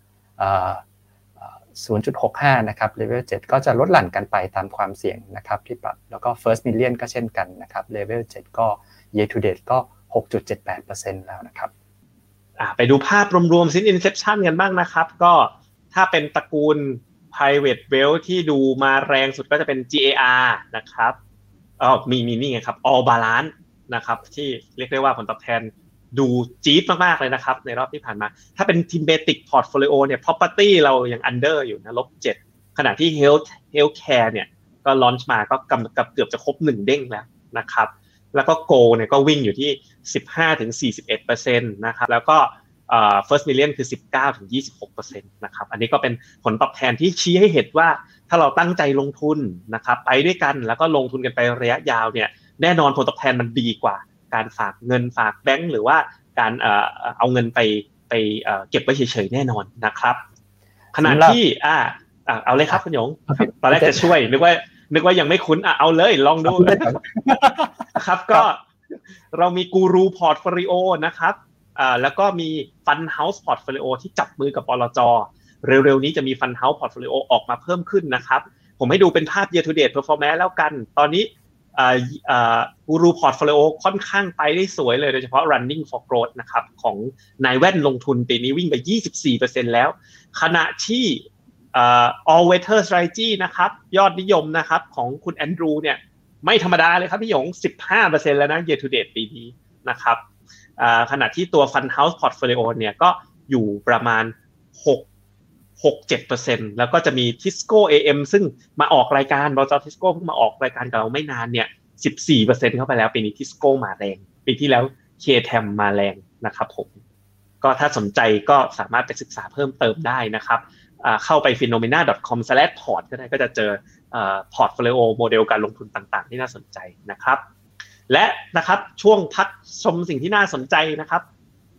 ศูนย์จุดหกห้า นะครับ level เจ็ดก็จะลดหลั่นกันไปตามความเสี่ยงนะครับที่ปรับแล้วก็ first million ก็เช่นกันนะครับ level เจ็ดก็ year to date ก็ หกจุดเจ็ดแปดเปอร์เซ็นต์ แล้วนะครับอ่าไปดูภาพรวมๆ since inception กันบ้างนะครับก็ถ้าเป็นตระกูลprivate wealth ที่ดูมาแรงสุดก็จะเป็น จี เอ อาร์ นะครับอ๋อมีมีนี่ไงครับ All Balance นะครับที่เรียกได้ว่าผลตอบแทนดูจี๊ดมากๆเลยนะครับในรอบที่ผ่านมาถ้าเป็น thematic portfolio เนี่ย property เรายัง under อยู่นะ ลบเจ็ด ขณะที่ health healthcare เนี่ยก็ launch มาก็กำกับเกือบจะครบหนึ่งเด้งแล้วนะครับแล้วก็ Go เนี่ยก็วิ่งอยู่ที่ สิบห้าถึงสี่สิบเอ็ดเปอร์เซ็นต์ นะครับแล้วก็เอ่อ first million คือ สิบเก้าถึงยี่สิบหกเปอร์เซ็นต์ นะครับอันนี้ก็เป็นผลตอบแทนที่ชี้ให้เห็นว่าถ้าเราตั้งใจลงทุนนะครับไปด้วยกันแล้วก็ลงทุนกันไประยะยาวเนี่ยแน่นอนผลตอบแทนมันดีกว่าการฝากเงินฝากแบงก์หรือว่าการเอ่อเอาเงินไปไปเอ่อเก็บไว้เฉยๆแน่นอนนะครับขณะที่อ่าอ่าเอาเลยครับคุณหยงตอนแรกจะช่วยนึกว่านึกว่ายังไม่คุ้นอ่ะเอาเลยลองดูครับก็เรามีกูรูพอร์ตโฟลิโอนะครับอ่าแล้วก็มีฟันเฮาส์พอร์ตโฟลิโอที่จับมือกับปลจ.เร็วๆนี้จะมีฟันเฮาส์พอร์ตโฟลิโอออกมาเพิ่มขึ้นนะครับผมให้ดูเป็นภาพ year to date performance แล้วกันตอนนี้อ่าอ่ากูรูพอร์ตโฟลิโอค่อนข้างไปได้สวยเลยโดยเฉพาะ running for growth นะครับของนายแว่นลงทุนปีนี้วิ่งไป ยี่สิบสี่เปอร์เซ็นต์ แล้วขณะที่อ่า all weather strategy นะครับยอดนิยมนะครับของคุณแอนดรูเนี่ยไม่ธรรมดาเลยครับพี่หยง สิบห้าเปอร์เซ็นต์ แล้วนะ year to date ปีนี้นะครับอ่าขณะที่ตัว Fund House Portfolio เนี่ยก็อยู่ประมาณหก หก เจ็ดเปอร์เซ็นต์ แล้วก็จะมี Tisco เอ เอ็ม ซึ่งมาออกรายการบลจ. Tisco เพิ่งมาออกรายการกับเราไม่นานเนี่ย สิบสี่เปอร์เซ็นต์ เข้าไปแล้วปีนี้ Tisco มาแรงปีที่แล้ว เค ที อี เอ็ม มาแรงนะครับผมก็ถ้าสนใจก็สามารถไปศึกษาเพิ่มเติมได้นะครับอ่าเข้าไป ฟีโนเมนา ดอท คอม สแลช พอร์ต ก็ได้ก็จะเจอเอ่อ portfolio โมเดลการลงทุนต่างๆที่น่าสนใจนะครับและนะครับช่วงพักชมสิ่งที่น่าสนใจนะครับ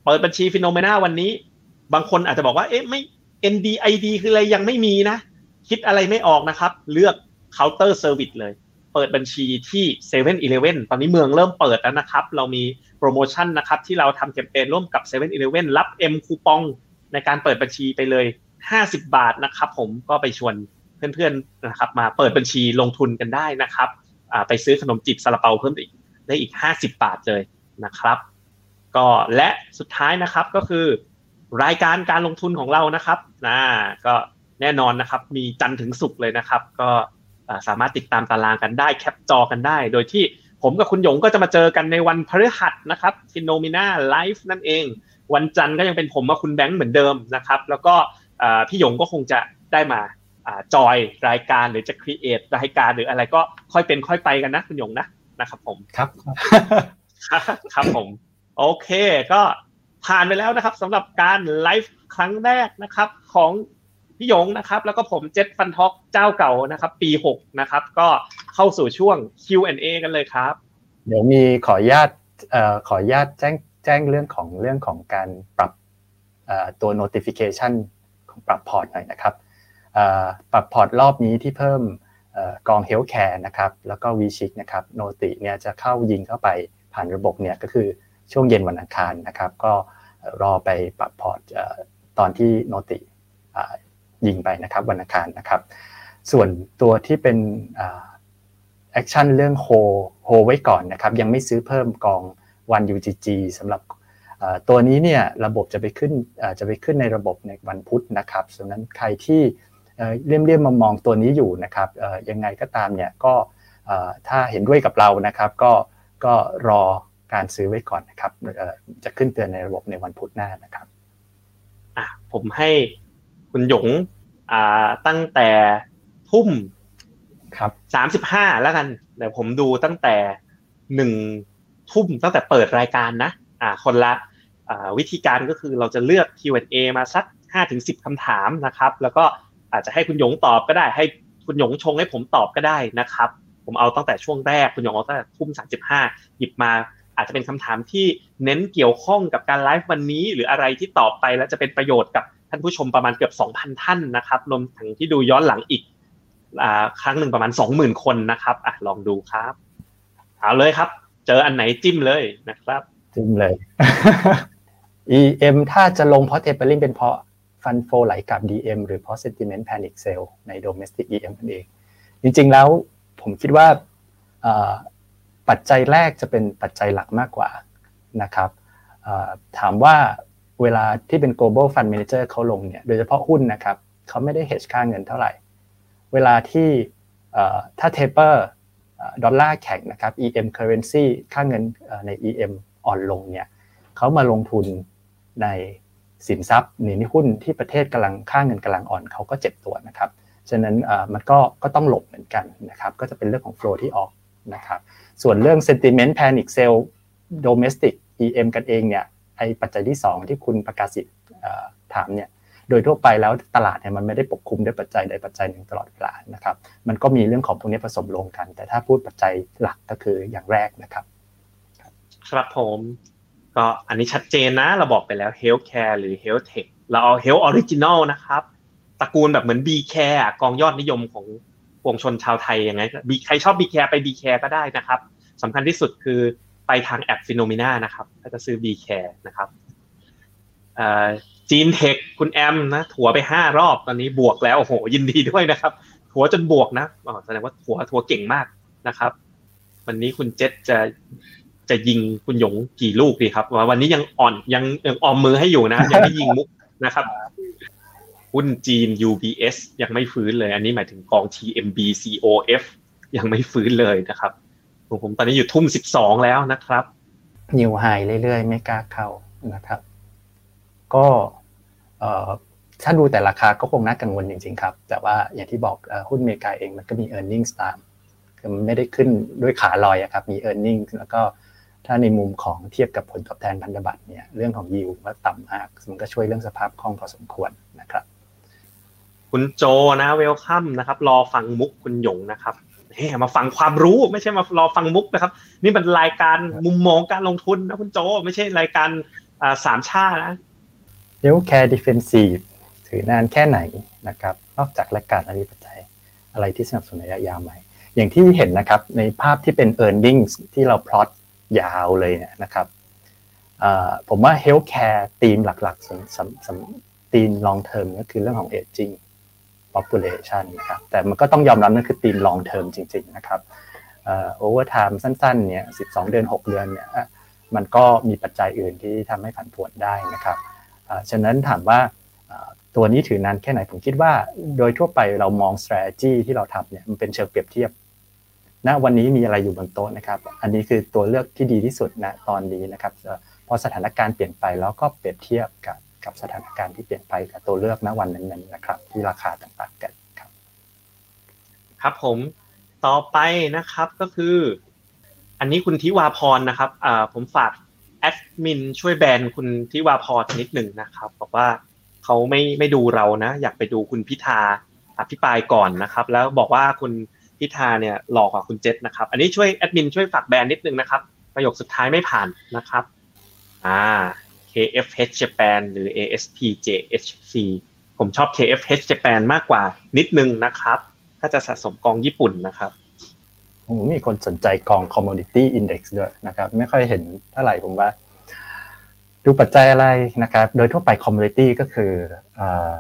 เปิดบัญชี Phenomena วันนี้บางคนอาจจะบอกว่าเอ๊ะไม่ เอ็น ดี ไอ ดี คืออะไรยังไม่มีนะคิดอะไรไม่ออกนะครับเลือก Counter Service เลยเปิดบัญชีที่ เซเว่น อีเลฟเว่น ตอนนี้เมืองเริ่มเปิดแล้วนะครับเรามีโปรโมชั่นนะครับที่เราทำแคมเปญร่วมกับ เซเว่น อีเลฟเว่น รับ M คูปองในการเปิดบัญชีไปเลยห้าสิบบาทนะครับผมก็ไปชวนเพื่อนๆนะครับมาเปิดบัญชีลงทุนกันได้นะครับอ่าไปซื้อขนมจีบซาลาเปาเพิ่มอีกได้อีกห้าสิบบาทเลยนะครับก็และสุดท้ายนะครับก็คือรายการการลงทุนของเรานะครับนะก็แน่นอนนะครับมีจันทร์ถึงศุกร์เลยนะครับก็สามารถติดตามตารางกันได้แคปจอกันได้โดยที่ผมกับคุณหยงก็จะมาเจอกันในวันพฤหัสนะครับ Phenomena Live นั่นเองวันจันทร์ก็ยังเป็นผมกับคุณแบงค์เหมือนเดิมนะครับแล้วก็พี่หยงก็คงจะได้มาจอยรายการหรือจะ create รายการหรืออะไรก็ค่อยเป็นค่อยไปกันนะคุณหยงนะนะครับผมครับครับผมโอเคก็ผ่านไปแล้วนะครับสำหรับการไลฟ์ครั้งแรกนะครับของพี่หยงนะครับแล้วก็ผมเจ็ดฟันท็อกเจ้าเก่านะครับปีหกนะครับก็เข้าสู่ช่วง คิว แอนด์ เอ กันเลยครับเดี๋ยวมีขออนุญาตเอ่อขออนุญาตแจ้งแจ้งเรื่องของเรื่องของการปรับเอ่อตัว notification ของปรับพอร์ตหน่อยนะครับเอ่อปรับพอร์ตรอบนี้ที่เพิ่มเอ่อกอง Healthcare นะครับแล้วก็ V-Chic นะครับโนติเนี่ยจะเข้ายิงเข้าไปผ่านระบบเนี่ยก็คือช่วงเย็นวันอังคารนะครับก็รอไปปรับพอร์ตเอ่อตอนที่โนติอ่ายิงไปนะครับวันอังคารนะครับส่วนตัวที่เป็นอ่าแอคชั่นเรื่องโฮโฮไว้ก่อนนะครับยังไม่ซื้อเพิ่มกอง วัน ยู จี จี สำหรับตัวนี้เนี่ยระบบจะไปขึ้นจะไปขึ้นในระบบในวันพุธนะครับฉะนั้นใครที่เลี่ยมๆมองตัวนี้อยู่นะครับยังไงก็ตามเนี่ยก็ถ้าเห็นด้วยกับเรานะครับก็ก็รอการซื้อไว้ก่อนนะครับจะขึ้นเตือนในระบบในวันพุธหน้านะครับอ่ะผมให้คุณหยงอ่าตั้งแต่ทุ่มครับสามสิบห้าแล้วกันเดี๋ยวผมดูตั้งแต่หนึ่งทุ่มตั้งแต่เปิดรายการนะอ่าคนละอ่าวิธีการก็คือเราจะเลือก คิว แอนด์ เอ มาสัก ห้าถึงสิบ คำถามนะครับแล้วก็อาจจะให้คุณหยงตอบก็ได้ให้คุณหยงชงให้ผมตอบก็ได้นะครับผมเอาตั้งแต่ช่วงแรกคุณหยงเอาตั้งแต่ทุ่มสามสิบห้าหยิบมาอาจจะเป็นคำถามที่เน้นเกี่ยวข้องกับการไลฟ์วันนี้หรืออะไรที่ตอบไปแล้วจะเป็นประโยชน์กับท่านผู้ชมประมาณเกือบ สองพัน ท่านนะครับรวมถึงที่ดูย้อนหลังอีกอ่าครั้งหนึ่งประมาณ สองหมื่น คนนะครับอ่ะลองดูครับเอาเลยครับเจออันไหนจิ้มเลยนะครับจิ้มเลย อี เอ็ม ถ้าจะลงเพราะ tapering เป็นเพราะฟันโฟไหลกับ ดี เอ็ม หรือเพราะ sentiment panic sell ใน domestic อี เอ็ม นั่นเองจริงๆแล้วผมคิดว่าปัจจัยแรกจะเป็นปัจจัยหลักมากกว่านะครับถามว่าเวลาที่เป็น global fund manager เขาลงเนี่ยโดยเฉพาะหุ้นนะครับเขาไม่ได้ hedge ค่าเงินเท่าไหร่เวลาที่ถ้า taper ดอลลาร์แข็งนะครับ อี เอ็ม currency ค่าเงินใน อี เอ็ม อ่อนลงเนี่ยเขามาลงทุนในสินทรัพย์ในหุ้นที่ประเทศกำลังค่าเงินกำลังอ่อนเขาก็เจ็บตัวนะครับฉะนั้นมันก็ก็ต้องหลบเหมือนกันนะครับก็จะเป็นเรื่องของ flow ที่ออกนะครับส่วนเรื่อง sentiment panic sell domestic อี เอ็ม กันเองเนี่ยไอ้ปัจจัยที่สองที่คุณประกาศสิทธิ์ถามเนี่ยโดยทั่วไปแล้วตลาดเนี่ยมันไม่ได้ปกคลุมด้วยปัจจัยใดปัจจัยหนึ่งตลอดเวลานะครับมันก็มีเรื่องของพวกนี้ผสมลงกันแต่ถ้าพูดปัจจัยหลักก็คืออย่างแรกนะครับครับผมก็อันนี้ชัดเจนนะเราบอกไปแล้ว Healthcare หรือ Health Tech เราเอา Health Original นะครับตระกูลแบบเหมือน B-Care กองยอดนิยมของปวงชนชาวไทยยังไงใครชอบ B-Care ไป B-Care ก็ได้นะครับสำคัญที่สุดคือไปทางแอป Phenomena นะครับถ้าจะซื้อ B-Care นะครับเอ่อจีนเทคคุณแอมนะถัวไปห้ารอบตอนนี้บวกแล้วโอ้โหยินดีด้วยนะครับถัวจนบวกนะอ๋อแสดงว่าถัวถัวเก่งมากนะครับวันนี้คุณเจษจะจะยิงคุณหยงกี่ลูกดีครับวันนี้ยังอ่อนยังยังออมมือให้อยู่นะยังไม่ยิงมุกนะครับหุ้นจีน ยู บี เอส ยังไม่ฟื้นเลยอันนี้หมายถึงกอง ที เอ็ม บี ซี โอ เอฟ ยังไม่ฟื้นเลยนะครับผมตอนนี้อยู่ทุ่มสิบสองแล้วนะครับนิวไฮเรื่อยๆไม่กล้าเข้านะครับก็ถ้าดูแต่ราคาก็คงน่ากังวลจริงๆครับแต่ว่าอย่างที่บอกหุ้นอเมริกาเองมันก็มี earnings ตามคือมันไม่ได้ขึ้นด้วยขาลอยครับมี earnings แล้วก็ถ้าในมุมของเทียบกับผลตอบแทนพันธบัตรเนี่ยเรื่องของ yield ก็ต่ำมากมันก็ช่วยเรื่องสภาพคล่องพอสมควรนะครับคุณโจนะเวลคัมนะครับรอฟังมุกคุณหยงนะครับเฮ้มาฟังความรู้ไม่ใช่มารอฟังมุกนะครับนี่เป็นรายการมุมมองการลงทุนนะคุณโจไม่ใช่รายการอ่าสามชานะ Healthcare Defensive ถือนานแค่ไหนนะครับนอกจากและการอธิปัจจัยอะไรที่สนับสนุนระยะยาวไหมอย่างที่เห็นนะครับในภาพที่เป็น earnings ที่เราพลอตยาวเลยเนี่ยนะครับผมว่า healthcare ธีมหลักๆสำสำสำธีม long term ก็คือเรื่องของ aging population นะครับแต่มันก็ต้องยอมรับนั่นคือธีม long term จริงๆนะครับ over time สั้นๆเนี่ยสิบสองเดือนหกเดือนเนี่ยมันก็มีปัจจัยอื่นที่ทำให้ผันผวนได้นะครับฉะนั้นถามว่าตัวนี้ถือนานแค่ไหนผมคิดว่าโดยทั่วไปเรามอง strategy ที่เราทำเนี่ยมันเป็นเชิงเปรียบเทียบณวันนี้มีอะไรอยู่บนโต๊ะนะครับอันนี้คือตัวเลือกที่ดีที่สุดณตอนนี้นะครับพอสถานการณ์เปลี่ยนไปแล้วก็เปรียบเทียบกับกับสถานการณ์ที่เปลี่ยนไปกับตัวเลือกณวันนั้นๆนะครับที่ราคาต่างๆกันครับครับผมต่อไปนะครับก็คืออันนี้คุณทิวาพรนะครับอ่าผมฝากแอดมินช่วยแบนคุณทิวาพรนิดหนึ่งนะครับบอกว่าเขาไม่ไม่ดูเรานะอยากไปดูคุณพิธาอภิปรายก่อนนะครับแล้วบอกว่าคุณพิธาเนี่ยหลอกกว่าคุณเจษนะครับอันนี้ช่วยแอดมินช่วยฝากแบนนิดนึงนะครับประโยคสุดท้ายไม่ผ่านนะครับอ่า เค เอฟ เอช Japan หรือ เอ เอส พี เจ เอช ซี ผมชอบ เค เอฟ เอช Japan มากกว่านิดนึงนะครับถ้าจะสะสมกองญี่ปุ่นนะครับมีคนสนใจกอง Commodity Index ด้วยนะครับไม่ค่อยเห็นเท่าไหร่ผมว่าดูปัจจัยอะไรนะครับโดยทั่วไป Commodity ก็คือเอ่อ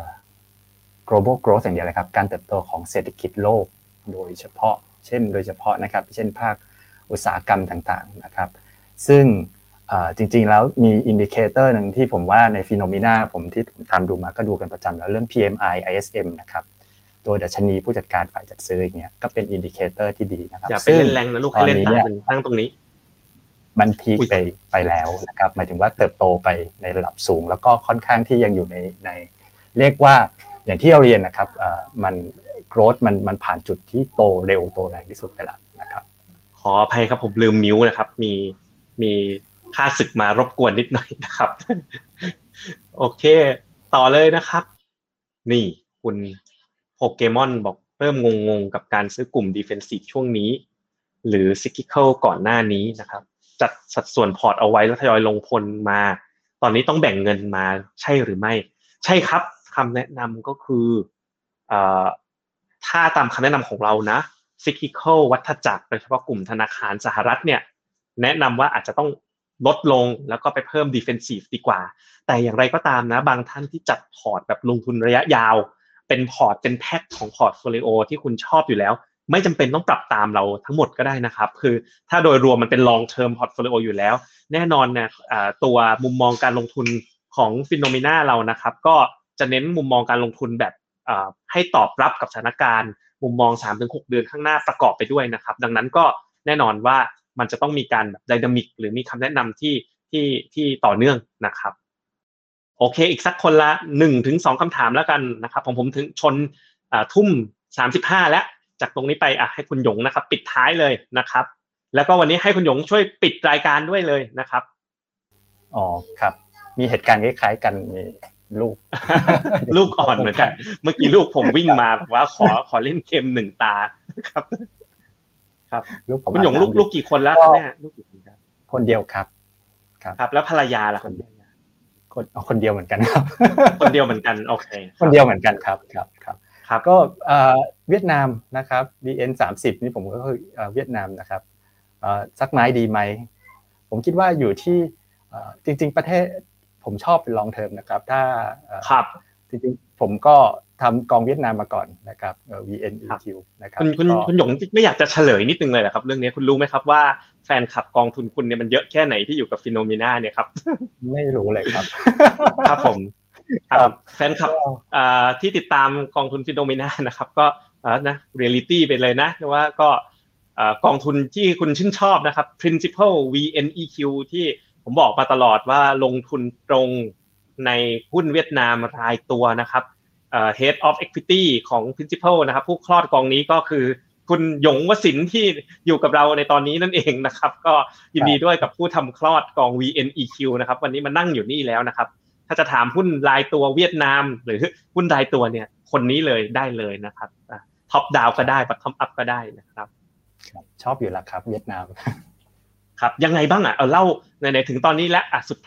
global growth อย่างเดียวเลยครับการเติบโตของเศรษฐกิจโลกโดยเฉพาะเช่นโดยเฉพาะนะครับเช่นภาคอุตสาหกรรมต่างๆนะครับซึ่งจริงๆแล้วมีอินดิเคเตอร์นึงที่ผมว่าในฟีโนเมนาผมที่ผมตามดูมาก็ดูกันประจำแล้วเรื่อง พี เอ็ม ไอ ไอ เอส เอ็ม นะครับตัวดัชนีผู้จัดการฝ่ายจัดซื้ออย่างเงี้ยก็เป็นอินดิเคเตอร์ที่ดีนะครับอย่าไปเล่นแรงนะลูกให้เล่นตามตั้งตรงนี้มันพีคไปไปแล้วนะครับหมายถึงว่าเติบโตไปในระดับสูงแล้วก็ค่อนข้างที่ยังอยู่ในในเรียกว่าอย่างที่เราเรียนนะครับมันโกรธมันมันผ่านจุดที่โตเร็วโตแรงที่สุดไปแล้วนะครับขออภัยครับผมลืมมิวนะครับมีมีค่าศึกมารบกวนนิดหน่อยนะครับโอเคต่อเลยนะครับนี่คุณโปเกมอนบอกเริ่มงงๆกับการซื้อกลุ่ม Defensive ช่วงนี้หรือ Cyclical ก่อนหน้านี้นะครับจัดสัดส่วนพอร์ตเอาไว้แล้วทยอยลงพลมาตอนนี้ต้องแบ่งเงินมาใช่หรือไม่ใช่ครับคำแนะนำก็คือเอ่อถ้าตามคำแนะนำของเรานะ Cyclical วัฏจักรโดยเฉพาะกลุ่มธนาคารสหรัฐเนี่ยแนะนำว่าอาจจะต้องลดลงแล้วก็ไปเพิ่ม Defensive ดีกว่าแต่อย่างไรก็ตามนะบางท่านที่จัดพอร์ตแบบลงทุนระยะยาวเป็นพอร์ตเป็นแพ็คของพอร์ตโฟลิโอที่คุณชอบอยู่แล้วไม่จำเป็นต้องปรับตามเราทั้งหมดก็ได้นะครับคือถ้าโดยรวมมันเป็น long term portfolio อยู่แล้วแน่นอนเนี่ยตัวมุมมองการลงทุนของ Phenomena เรานะครับก็จะเน้นมุมมองการลงทุนแบบให้ตอบรับกับสถานการณ์มุมมอง สามถึงหก เดือนข้างหน้าประกอบไปด้วยนะครับดังนั้นก็แน่นอนว่ามันจะต้องมีการแบบไดนามิกหรือมีคำแนะนำที่ที่ที่ต่อเนื่องนะครับโอเคอีกสักคนละ หนึ่งถึงสอง คำถามแล้วกันนะครับผมผมถึงชนทุ่มสามสิบห้าแล้วจากตรงนี้ไปอ่ะให้คุณหยงนะครับปิดท้ายเลยนะครับแล้วก็วันนี้ให้คุณหยงช่วยปิดรายการด้วยเลยนะครับอ๋อครับมีเหตุการณ์คล้ายๆกันมีลูกลูกอ่อนเหมือนกันเมื่อกี้ลูกผมวิ่งมาบอกว่าขอขอเล่นเกมหนึ่งตาครับครับคุณหยงลูกลูกกี่คนแล้วครับเนี่ยลูกกี่คนครับคนเดียวครับครับครับแล้วภรรยาล่ะคนเดียวคนคนเดียวเหมือนกันครับคนเดียวเหมือนกันโอเคคนเดียวเหมือนกันครับครับครับครับก็เอ่อเวียดนามนะครับ บี เอ็น สามสิบนี่ผมก็คือเอ่อเวียดนามนะครับเอ่อสักไม้ดีไหมผมคิดว่าอยู่ที่เอ่อจริงๆประเทศผมชอบเป็น long term นะครับถ้าครับจริงๆผมก็ทำกองเวียดนามมาก่อนนะครับเอ่อ วี เอ็น อี คิว นะครับคุณคุณคุณหยงไม่อยากจะเฉลยนิดนึงเลยเหรอครับเรื่องนี้คุณรู้ไหมครับว่าแฟนคลับกองทุนคุณเนี่ยมันเยอะแค่ไหนที่อยู่กับ Phenomena เนี่ยครับไม่รู้เลยครับครับผมครับแฟนคลับอ่าที่ติดตามกองทุน Phenomena นะครับก็อ่านะเรียลลิตี้ไปเลยนะว่าก็อ่ากองทุนที่คุณชื่นชอบนะครับ Principal วี เอ็น อี คิว ที่ผมบอกมาตลอดว่าลงทุนตรงในหุ้นเวียดนามรายตัวนะครับเอ่อ Head of Equity ของ Principal นะครับผู้คลอดกองนี้ก็คือคุณหยงวสินทร์ที่อยู่กับเราในตอนนี้นั่นเองนะครับก็ยินดีด้วยกับผู้ทำคลอดกอง วี เอ็น อี คิว นะครับวันนี้มานั่งอยู่นี่แล้วนะครับถ้าจะถามหุ้นรายตัวเวียดนามหรือหุ้นรายตัวเนี่ยคนนี้เลยได้เลยนะครับท็อปดาวก็ได้บัตท็อปอัพก็ได้นะครับชอบอยู่แล้วครับเวียดนามครับยังไงบ้างอ่ะเอาเล่าในๆถึงตอนนี้แล้วอ่ะสุดท้าย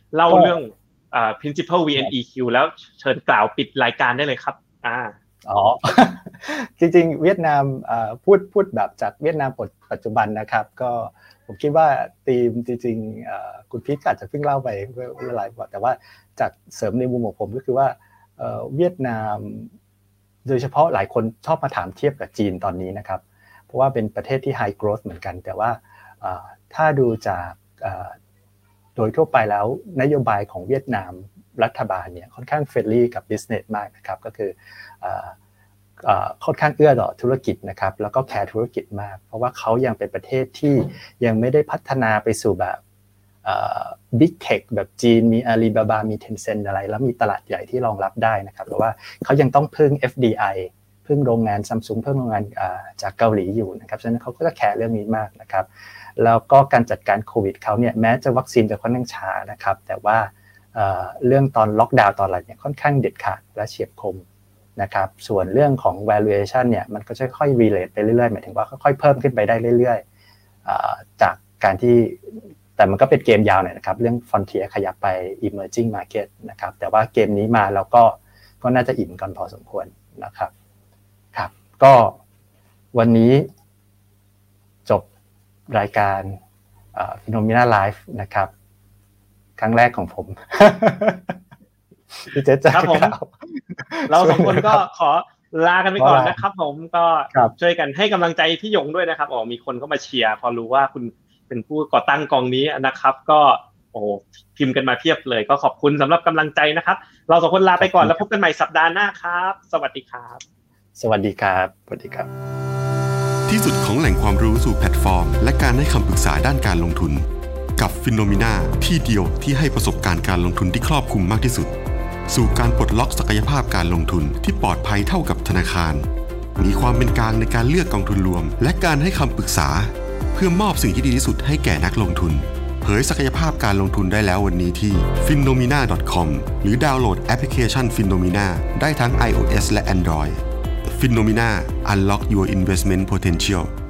เล่าเรื่องอ่า principal วี เอ็น อี คิว แล้วเชิญกล่าวปิดรายการได้เลยครับอ่าอ๋อ จริงๆเวียดนามพูดพูดแบบจากเวียดนามปัจจุบันนะครับก็ผมคิดว่าธีมจริงๆคุณพีทอาจจะเพิ่งเล่าไปเมื่อหลายวันแต่ว่าจากเสริมในมุมของผมก็คือว่าเวียดนามโดยเฉพาะหลายคนชอบมาถามเทียบกับจีนตอนนี้นะครับเพราะว่าเป็นประเทศที่ high growth เหมือนกันแต่ว่าถ้าดูจากโดยทั่วไปแล้วนโยบายของเวียดนามรัฐบาลเนี่ยค่อนข้างเฟรนลี่กับ business มากนะครับก็คือค่อนข้างเอื้อต่อธุรกิจนะครับแล้วก็แคร์ธุรกิจมากเพราะว่าเขายังเป็นประเทศที่ยังไม่ได้พัฒนาไปสู่แบบบิ๊กเทคแบบจีนมี Alibaba มี Tencent อะไรแล้วมีตลาดใหญ่ที่รองรับได้นะครับเพราะว่าเขายังต้องพึ่ง เอฟ ดี ไอ พึ่งโรงงาน Samsung พึ่งโรงงานจากเกาหลีอยู่นะครับฉะนั้นเขาก็จะแคร์เรื่องนี้มากนะครับแล้วก็การจัดการโควิดเขาเนี่ยแม้จะวัคซีนจะค่อนข้างช้านะครับแต่ว่าเรื่องตอนล็อกดาวน์ตอนอะไรเนี่ยค่อนข้างเด็ดขาดและเฉียบคมนะครับส่วนเรื่องของ valuation เนี่ยมันก็จะค่อย relate ไปเรื่อยๆหมายถึงว่าค่อยๆเพิ่มขึ้นไปได้เรื่อยๆจากการที่แต่มันก็เป็นเกมยาวหน่อยนะครับเรื่อง frontier ขยับไป emerging market นะครับแต่ว่าเกมนี้มาแล้วก็ก็น่าจะอิ่มกันพอสมควรนะครับครับก็วันนี้จบรายการ Phenomena Live นะครับครั้งแรกของผมพี่เจษจะครับผมเราสองคนก็ขอลากันไปก่อนนะครับผมก็ช่วยกันให้กำลังใจพี่ยงด้วยนะครับอ๋อมีคนเข้ามาเชียร์พอรู้ว่าคุณเป็นผู้ก่อตั้งกองนี้นะครับก็โอ้พิมพ์กันมาเพียบเลยก็ขอบคุณสำหรับกำลังใจนะครับเราสองคนลาไปก่อนแล้วพบกันใหม่สัปดาห์หน้าครับสวัสดีครับสวัสดีครับสวัสดีครับที่สุดของแหล่งความรู้สู่แพลตฟอร์มและการให้คำปรึกษาด้านการลงทุนกับ Phenomena ที่เดียวที่ให้ประสบการณ์การลงทุนที่ครอบคลุมมากที่สุดสู่การปลดล็อกศักยภาพการลงทุนที่ปลอดภัยเท่ากับธนาคารมีความเป็นกลางในการเลือกกองทุนรวมและการให้คำปรึกษาเพื่อมอบสิ่งที่ดีที่สุดให้แก่นักลงทุนเผยศักยภาพการลงทุนได้แล้ววันนี้ที่ ฟิโนมีนา ดอท คอม หรือดาวน์โหลดแอปพลิเคชัน Phenomena ได้ทั้ง iOS และ Android Phenomena Unlock Your Investment Potential